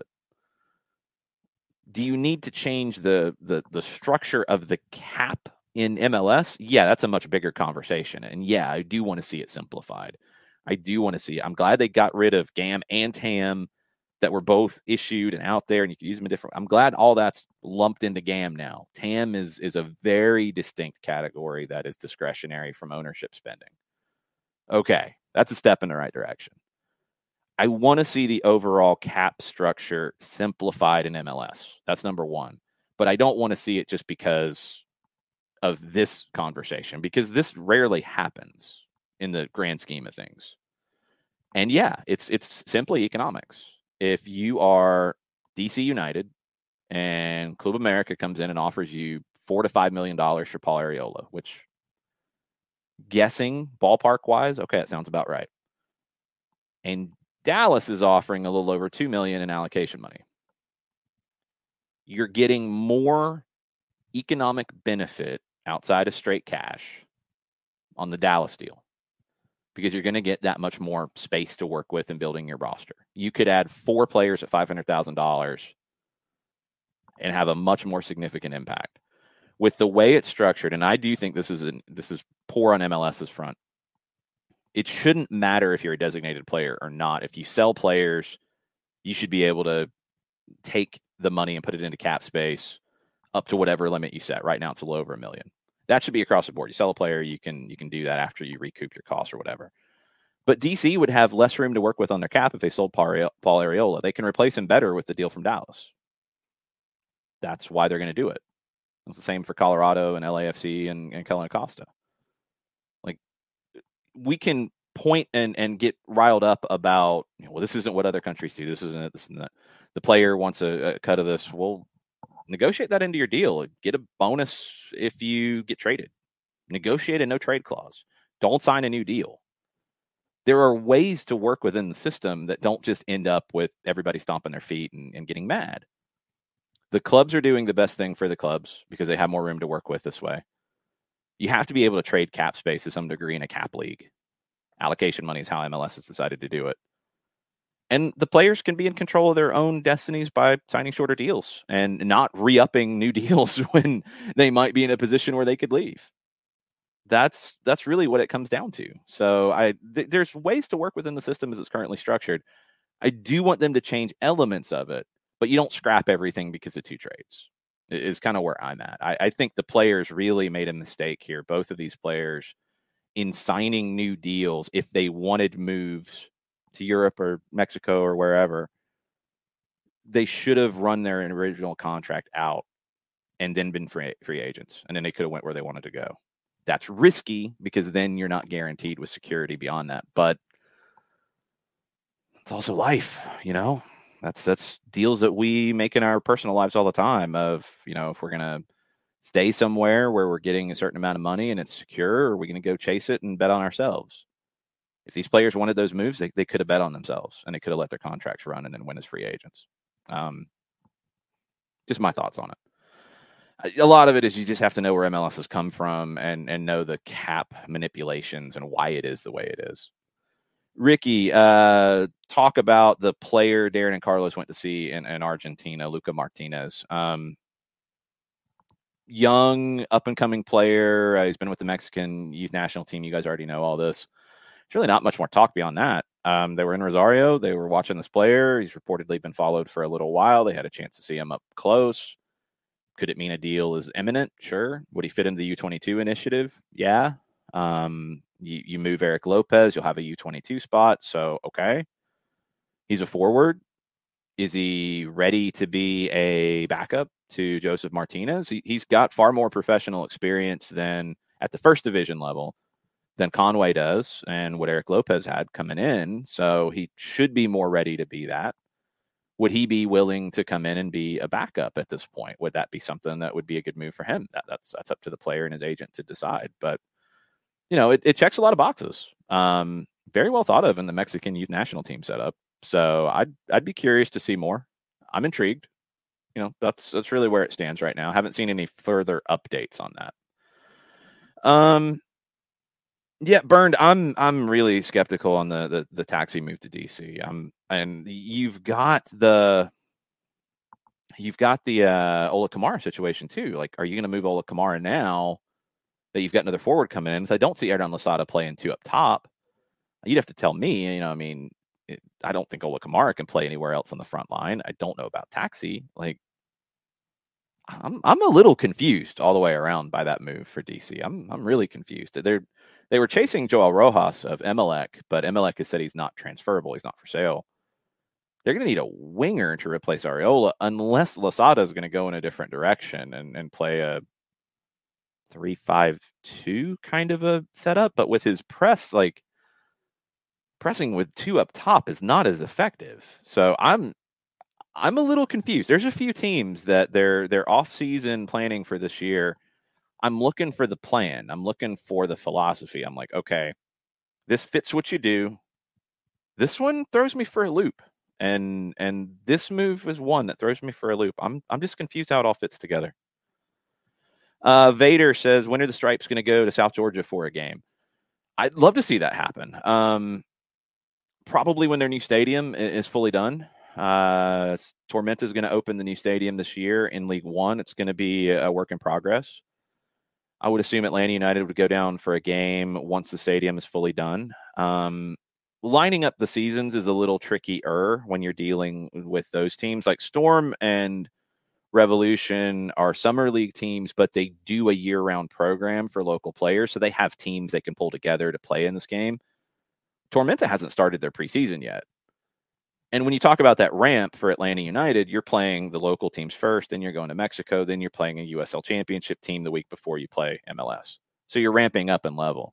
Do you need to change the the the structure of the cap in M L S? Yeah, that's a much bigger conversation. And yeah, I do want to see it simplified. I do want to see it. I'm glad they got rid of GAM and TAM that were both issued and out there, and you can use them in different. I'm glad all that's lumped into GAM now. TAM is is a very distinct category that is discretionary from ownership spending. Okay, that's a step in the right direction. I want to see the overall cap structure simplified in M L S. That's number one. But I don't want to see it just because of this conversation, because this rarely happens in the grand scheme of things. And yeah, it's it's simply economics. If you are D C United and Club America comes in and offers you four to five million dollars for Paul Arriola, which, guessing ballpark wise, okay, that sounds about right. And Dallas is offering a little over two million in allocation money. You're getting more economic benefit outside of straight cash on the Dallas deal, because you're going to get that much more space to work with in building your roster. You could add four players at five hundred thousand dollars and have a much more significant impact. With the way it's structured, and I do think this is an, this is poor on MLS's front, it shouldn't matter if you're a designated player or not. If you sell players, you should be able to take the money and put it into cap space up to whatever limit you set. Right now, it's a little over a million. That should be across the board. You sell a player, you can you can do that after you recoup your costs or whatever. But D C would have less room to work with on their cap if they sold Paul Arriola. They can replace him better with the deal from Dallas. That's why they're going to do it. It's the same for Colorado and L A F C and, and Kellen Acosta. Like, we can point and, and get riled up about, you know, well, this isn't what other countries do. This isn't it. This isn't that. The player wants a, a cut of this. Well, negotiate that into your deal. Get a bonus if you get traded. Negotiate a no trade clause. Don't sign a new deal. There are ways to work within the system that don't just end up with everybody stomping their feet and, and getting mad. The clubs are doing the best thing for the clubs because they have more room to work with this way. You have to be able to trade cap space to some degree in a cap league. Allocation money is how M L S has decided to do it. And the players can be in control of their own destinies by signing shorter deals and not re-upping new deals when they might be in a position where they could leave. That's that's really what it comes down to. So I th- there's ways to work within the system as it's currently structured. I do want them to change elements of it, but you don't scrap everything because of two trades. It is kind of where I'm at. I, I think the players really made a mistake here, both of these players, in signing new deals if they wanted moves to Europe or Mexico or wherever. They should have run their original contract out and then been free, free agents, and then they could have went where they wanted to go. That's risky because then you're not guaranteed with security beyond that. But it's also life, you know? That's that's deals that we make in our personal lives all the time of, you know, if we're going to stay somewhere where we're getting a certain amount of money and it's secure, or are we going to go chase it and bet on ourselves? If these players wanted those moves, they, they could have bet on themselves and they could have let their contracts run and then win as free agents. Um, just my thoughts on it. A lot of it is you just have to know where M L S has come from and, and know the cap manipulations and why it is the way it is. Ricky, uh, talk about the player Darren and Carlos went to see in, in Argentina, Luca Martinez. Um, young, up-and-coming player. Uh, he's been with the Mexican youth national team. You guys already know all this. There's really not much more talk beyond that. Um, they were in Rosario. They were watching this player. He's reportedly been followed for a little while. They had a chance to see him up close. Could it mean a deal is imminent? Sure. Would he fit into the U twenty-two initiative? Yeah. Um, you, you move Eric Lopez, you'll have a U twenty-two spot. So, okay. He's a forward. Is he ready to be a backup to Joseph Martinez? He, he's got far more professional experience than at the first division level than Conway does and what Eric Lopez had coming in. So he should be more ready to be that. Would he be willing to come in and be a backup at this point? Would that be something that would be a good move for him? That, that's that's up to the player and his agent to decide. But you know, it, it checks a lot of boxes. Um, very well thought of in the Mexican youth national team setup. So I'd I'd be curious to see more. I'm intrigued. You know, that's that's really where it stands right now. Haven't seen any further updates on that. Um, yeah, Burned. I'm I'm really skeptical on the the, the taxi move to D C. Um, and you've got the you've got the uh, Ola Kamara situation too. Like, are you going to move Ola Kamara now that you've got another forward coming in? So I don't see Aaron Lasada playing two up top. You'd have to tell me. You know, I mean, it, I don't think Ola Kamara can play anywhere else on the front line. I don't know about Taxi. Like, I'm I'm a little confused all the way around by that move for D C. I'm I'm really confused. They're they were chasing Joel Rojas of Emelec, but Emelec has said he's not transferable. He's not for sale. They're going to need a winger to replace Areola unless Lasada is going to go in a different direction and, and play a three five two kind of a setup. But with his press, like pressing with two up top is not as effective. So I'm I'm a little confused. There's a few teams that they're they're off-season planning for this year. I'm looking for the plan. I'm looking for the philosophy. I'm like, okay, this fits what you do. This one throws me for a loop. And and this move is one that throws me for a loop. I'm I'm just confused how it all fits together. Uh, Vader says, when are the Stripes going to go to South Georgia for a game? I'd love to see that happen. Um, probably when their new stadium is fully done. Uh, Tormenta is going to open the new stadium this year in League One. It's going to be a work in progress. I would assume Atlanta United would go down for a game once the stadium is fully done. Um, lining up the seasons is a little trickier when you're dealing with those teams. Like Storm and Revolution are summer league teams, but they do a year-round program for local players, so they have teams they can pull together to play in this game. Tormenta hasn't started their preseason yet. And when you talk about that ramp for Atlanta United, you're playing the local teams first, then you're going to Mexico, then you're playing a U S L championship team the week before you play M L S. So you're ramping up in level.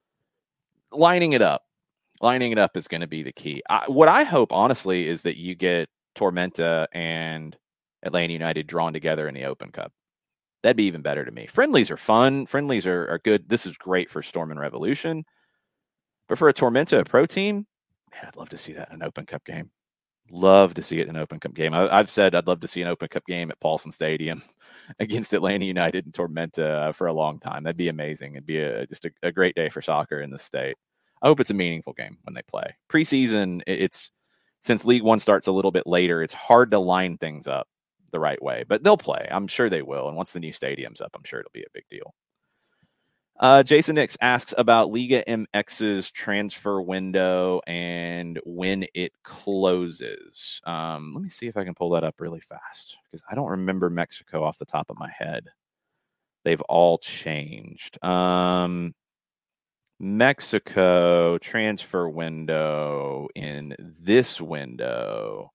Lining it up. Lining it up is going to be the key. I, what I hope, honestly, is that you get Tormenta and Atlanta United drawn together in the Open Cup. That'd be even better to me. Friendlies are fun. Friendlies are, are good. This is great for Storm and Revolution. But for a Tormenta, a pro team, man, I'd love to see that in an Open Cup game. Love to see it in an Open Cup game. I, I've said I'd love to see an Open Cup game at Paulson Stadium against Atlanta United and Tormenta uh, for a long time. That'd be amazing. It'd be a, just a, a great day for soccer in the state. I hope it's a meaningful game when they play. Preseason, it's since League One starts a little bit later, it's hard to line things up the right way, but they'll play. I'm sure they will. And once the new stadium's up, I'm sure it'll be a big deal. Uh, Jason Nix asks about Liga M X's transfer window and when it closes. Um, let me see if I can pull that up really fast because I don't remember Mexico off the top of my head. They've all changed. Um, Mexico transfer window in this window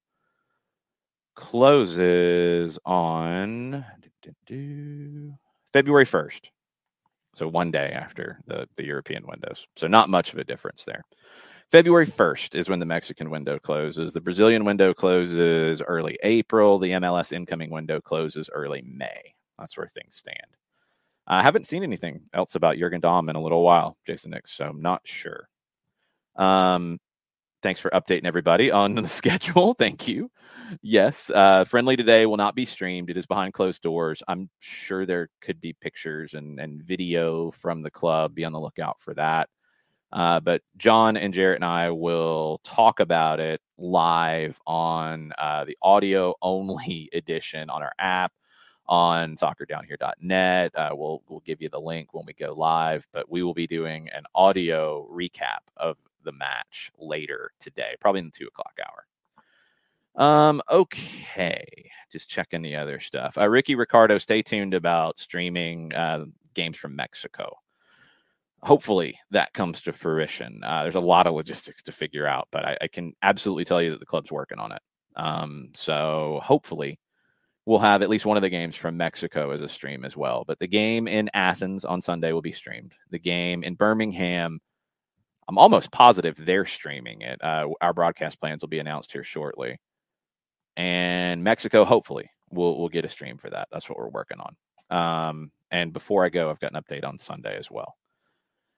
closes on February first. So one day after the, the European windows. So not much of a difference there. February first is when the Mexican window closes. The Brazilian window closes early April. The M L S incoming window closes early May. That's where things stand. I haven't seen anything else about Jurgen Damm in a little while, Jason Nix, so I'm not sure. Um, thanks for updating everybody on the schedule. Thank you. Yes, uh, Friendly today will not be streamed. It is behind closed doors. I'm sure there could be pictures and, and video from the club. Be on the lookout for that. Uh, but John and Jarrett and I will talk about it live on uh, the audio-only edition on our app on soccer down here dot net. Uh, we'll we'll give you the link when we go live, but we will be doing an audio recap of the match later today, probably in the two o'clock hour. Um, okay. Just checking the other stuff. Uh, Ricky Ricardo, stay tuned about streaming uh, games from Mexico. Hopefully that comes to fruition. Uh, there's a lot of logistics to figure out, but I, I can absolutely tell you that the club's working on it. Um, so hopefully we'll have at least one of the games from Mexico as a stream as well. But the game in Athens on Sunday will be streamed. The game in Birmingham, I'm almost positive they're streaming it. Uh, our broadcast plans will be announced here shortly. And Mexico, hopefully, we'll we'll get a stream for that. That's what we're working on. Um, and before I go, I've got an update on Sunday as well.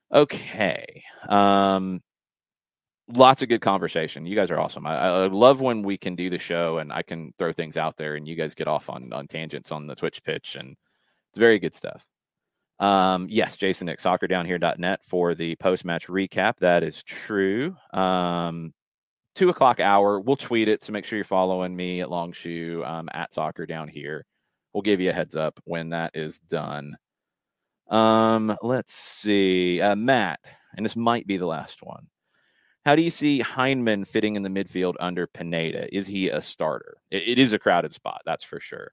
Okay. Um, lots of good conversation. You guys are awesome. I, I love when we can do the show and I can throw things out there and you guys get off on, on tangents on the Twitch pitch, and it's very good stuff. Um, yes, Jason at soccer down here dot net for the post-match recap. That is true. Um, two o'clock hour. We'll tweet it, so make sure you're following me at Longshoe, um, at Soccer Down Here. We'll give you a heads up when that is done. Um, let's see. Uh, Matt, and this might be the last one. How do you see Hyndman fitting in the midfield under Pineda? Is he a starter? It, it is a crowded spot, that's for sure.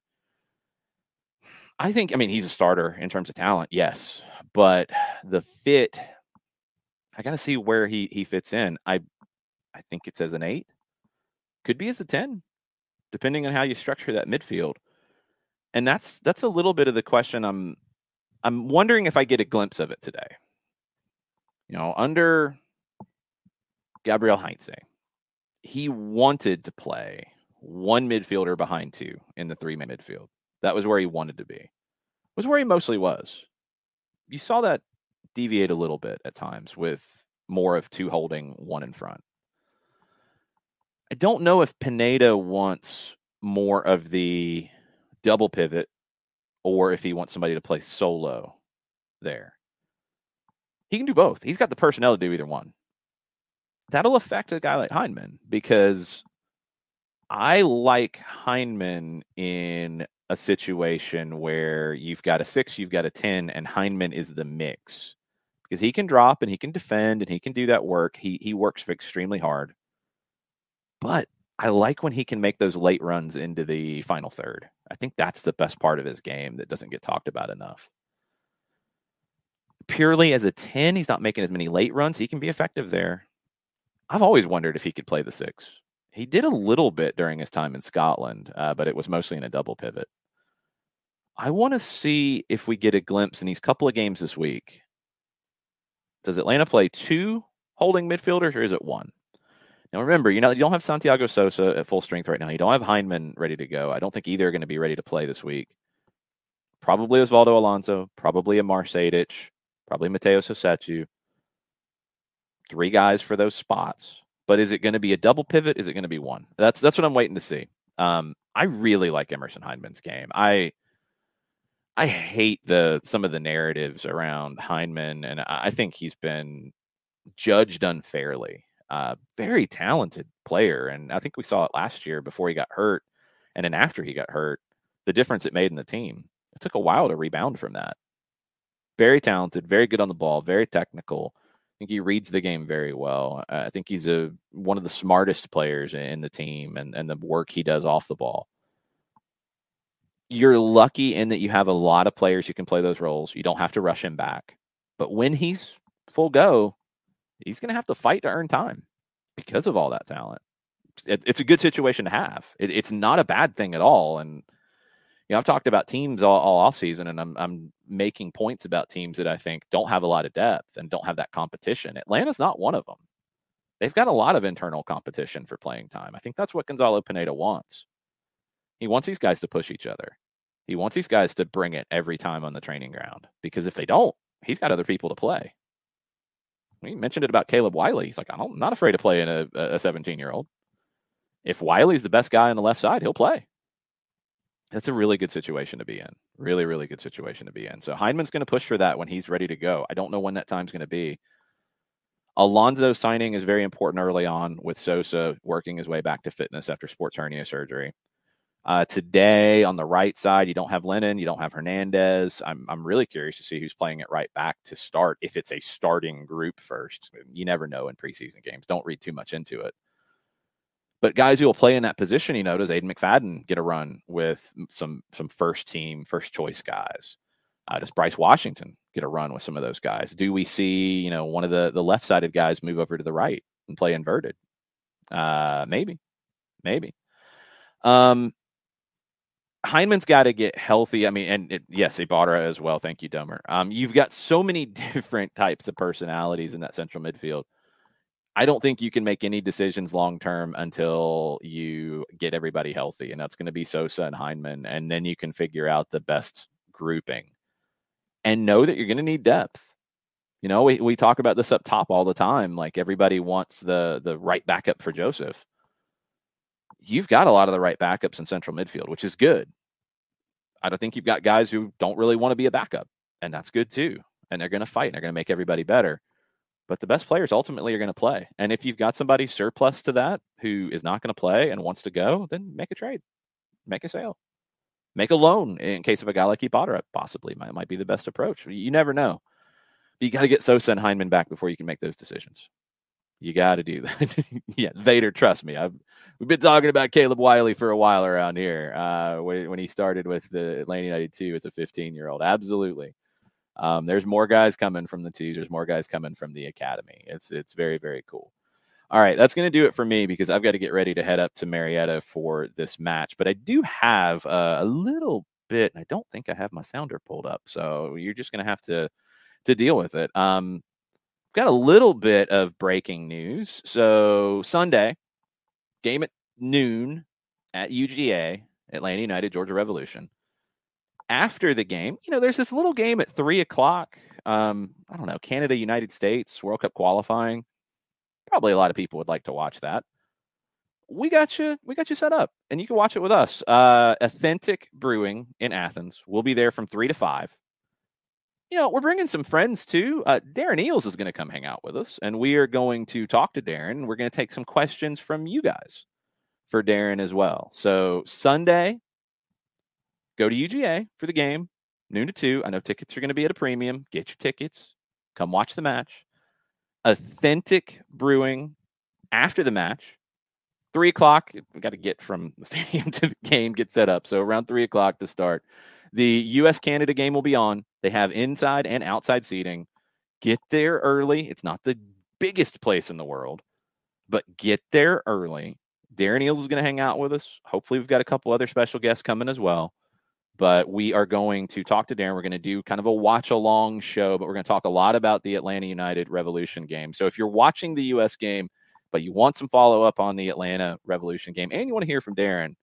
I think, I mean, he's a starter in terms of talent, yes. But the fit, I got to see where he, he fits in. I I think it's as an eight. Could be as a ten, depending on how you structure that midfield. And that's that's a little bit of the question. I'm I'm wondering if I get a glimpse of it today. You know, under Gabriel Heinze, he wanted to play one midfielder behind two in the three-man midfield. That was where he wanted to be. It was where he mostly was. You saw that deviate a little bit at times with more of two holding, one in front. I don't know if Pineda wants more of the double pivot or if he wants somebody to play solo there. He can do both. He's got the personnel to do either one. That'll affect a guy like Hyndman because I like Hyndman in a situation where you've got a six, you've got a ten, and Hyndman is the mix because he can drop and he can defend and he can do that work. He he works extremely hard. But I like when he can make those late runs into the final third. I think that's the best part of his game that doesn't get talked about enough. Purely as a ten, he's not making as many late runs. He can be effective there. I've always wondered if he could play the six. He did a little bit during his time in Scotland, uh, but it was mostly in a double pivot. I want to see if we get a glimpse in these couple of games this week. Does Atlanta play two holding midfielders or is it one? Now, remember, you know, you don't have Santiago Sosa at full strength right now. You don't have Hyndman ready to go. I don't think either are going to be ready to play this week. Probably Osvaldo Alonso, probably a Sejdic, probably Mateo Sosetu. Three guys for those spots. But is it going to be a double pivot? Is it going to be one? That's that's what I'm waiting to see. Um, I really like Emerson Hyndman's game. I I hate the some of the narratives around Hyndman, and I think he's been judged unfairly. Uh, very talented player, and I think we saw it last year before he got hurt, and then after he got hurt, the difference it made in the team. It took a while to rebound from that. Very talented, very good on the ball, very technical. I think he reads the game very well. Uh, I think he's a one of the smartest players in the team, and, and the work he does off the ball. You're lucky in that you have a lot of players who can play those roles. You don't have to rush him back. But when he's full go, he's going to have to fight to earn time because of all that talent. It, it's a good situation to have. It, it's not a bad thing at all. And you know, I've talked about teams all, all offseason, and I'm I'm making points about teams that I think don't have a lot of depth and don't have that competition. Atlanta's not one of them. They've got a lot of internal competition for playing time. I think that's what Gonzalo Pineda wants. He wants these guys to push each other. He wants these guys to bring it every time on the training ground, because if they don't, he's got other people to play. He mentioned it about Caleb Wiley. He's like, I'm not afraid to play in a, a seventeen-year-old. If Wiley's the best guy on the left side, he'll play. That's a really good situation to be in. Really, really good situation to be in. So Hyndman's going to push for that when he's ready to go. I don't know when that time's going to be. Alonso signing is very important early on with Sosa working his way back to fitness after sports hernia surgery. Uh, today on the right side, you don't have Lennon, you don't have Hernandez. I'm I'm really curious to see who's playing at right back to start, if it's a starting group first. You never know in preseason games. Don't read too much into it. But guys who will play in that position, you know, does Aiden McFadden get a run with some some first team, first choice guys? Uh, does Bryce Washington get a run with some of those guys? Do we see, you know, one of the, the left-sided guys move over to the right and play inverted? Uh, maybe. Maybe. Um, Hyndman's got to get healthy. I mean, and it, yes, Ibarra as well. Thank you, Dummer. Um, you've got so many different types of personalities in that central midfield. I don't think you can make any decisions long-term until you get everybody healthy, and that's going to be Sosa and Hyndman, and then you can figure out the best grouping and know that you're going to need depth. You know, we, we talk about this up top all the time. Like everybody wants the the right backup for Joseph. You've got a lot of the right backups in central midfield, which is good. I don't think you've got guys who don't really want to be a backup, and that's good too. And they're going to fight and they're going to make everybody better. But the best players ultimately are going to play. And if you've got somebody surplus to that who is not going to play and wants to go, then make a trade, make a sale, make a loan in case of a guy like Ibarra, possibly might, might be the best approach. You never know. You got to get Sosa and Heinemann back before you can make those decisions. You got to do that. Yeah, Vader, trust me. I've we've been talking about Caleb Wiley for a while around here. Uh, when, when he started with the Atlanta United two as a fifteen-year-old, absolutely. Um, there's more guys coming from the twos. There's more guys coming from the academy. It's it's very very cool. All right, that's going to do it for me because I've got to get ready to head up to Marietta for this match. But I do have uh, a little bit. I don't think I have my sounder pulled up, so you're just going to have to to deal with it. Um, got a little bit of breaking news. So Sunday, game at noon at U G A, Atlanta United, Georgia Revolution. After the game, you know, there's this little game at three o'clock. Um, I don't know, Canada, United States, World Cup qualifying. Probably a lot of people would like to watch that. We got you, we got you set up, and you can watch it with us. Uh, Authentic Brewing in Athens. We'll be there from three to five. You know, we're bringing some friends too. Uh, Darren Eels is going to come hang out with us, and we are going to talk to Darren. We're going to take some questions from you guys for Darren as well. So Sunday, go to U G A for the game, noon to two. I know tickets are going to be at a premium. Get your tickets. Come watch the match. Authentic Brewing after the match. Three o'clock. We got to get from the stadium to the game, get set up. So around three o'clock to start. The U S Canada game will be on. They have inside and outside seating. Get there early. It's not the biggest place in the world, but get there early. Darren Eels is going to hang out with us. Hopefully, we've got a couple other special guests coming as well. But we are going to talk to Darren. We're going to do kind of a watch-along show, but we're going to talk a lot about the Atlanta United Revolution game. So if you're watching the U S game, but you want some follow-up on the Atlanta Revolution game, and you want to hear from Darren,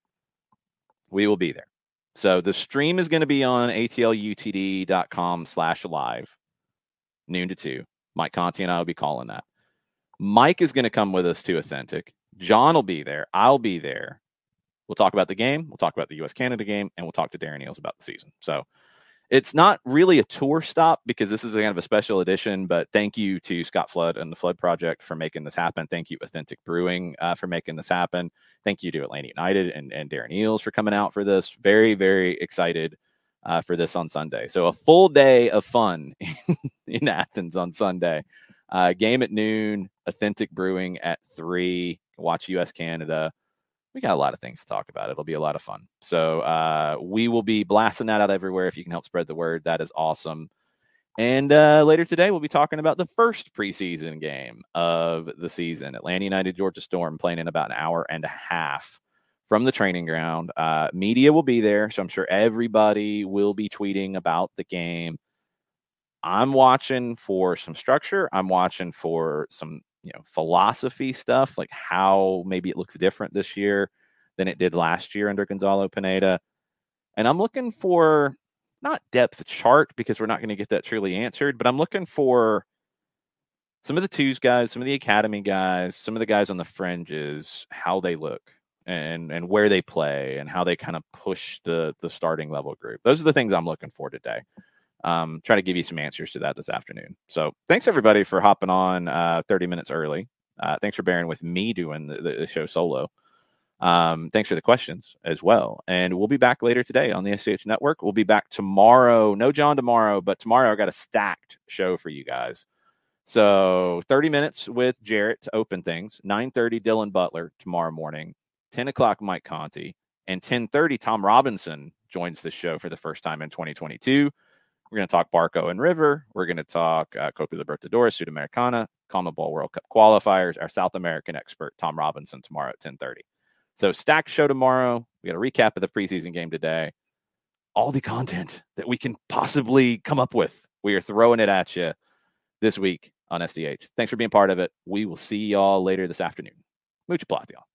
we will be there. So the stream is going to be on atlutd.com slash live, noon to two. Mike Conti and I will be calling that. Mike is going to come with us to Authentic. John will be there. I'll be there. We'll talk about the game. We'll talk about the U S Canada game, and we'll talk to Darren Eels about the season. So it's not really a tour stop because this is a kind of a special edition, but thank you to Scott Flood and the Flood Project for making this happen. Thank you, Authentic Brewing, uh, for making this happen. Thank you to Atlanta United and, and Darren Eels for coming out for this. Very, very excited uh, for this on Sunday. So a full day of fun in Athens on Sunday. Uh, game at noon, Authentic Brewing at three. Watch U S Canada. We got a lot of things to talk about. It'll be a lot of fun. So uh, we will be blasting that out everywhere. If you can help spread the word, that is awesome. And uh, later today, we'll be talking about the first preseason game of the season. Atlanta United, Georgia Storm, playing in about an hour and a half from the training ground. Uh, media will be there, so I'm sure everybody will be tweeting about the game. I'm watching for some structure. I'm watching for some you know, philosophy stuff, like how maybe it looks different this year than it did last year under Gonzalo Pineda. And I'm looking for not depth chart because we're not going to get that truly answered, but I'm looking for some of the twos guys, some of the academy guys, some of the guys on the fringes, how they look and, and where they play and how they kind of push the, the starting level group. Those are the things I'm looking for today. Um, try to give you some answers to that this afternoon. So thanks everybody for hopping on uh, thirty minutes early. Uh, thanks for bearing with me doing the, the show solo. Um, thanks for the questions as well. And we'll be back later today on the S C H Network. We'll be back tomorrow. No John tomorrow, but tomorrow I got a stacked show for you guys. So thirty minutes with Jarrett to open things. nine thirty Dylan Butler tomorrow morning. ten o'clock Mike Conti. And ten thirty Tom Robinson joins the show for the first time in twenty twenty-two. We're going to talk Barco and River. We're going to talk uh, Copa Libertadores, Sudamericana, CONMEBOL World Cup qualifiers, our South American expert, Tom Robinson, tomorrow at ten thirty. So stacked show tomorrow. We got a recap of the preseason game today. All the content that we can possibly come up with, we are throwing it at you this week on S D H. Thanks for being part of it. We will see y'all later this afternoon. Mucha plata, y'all.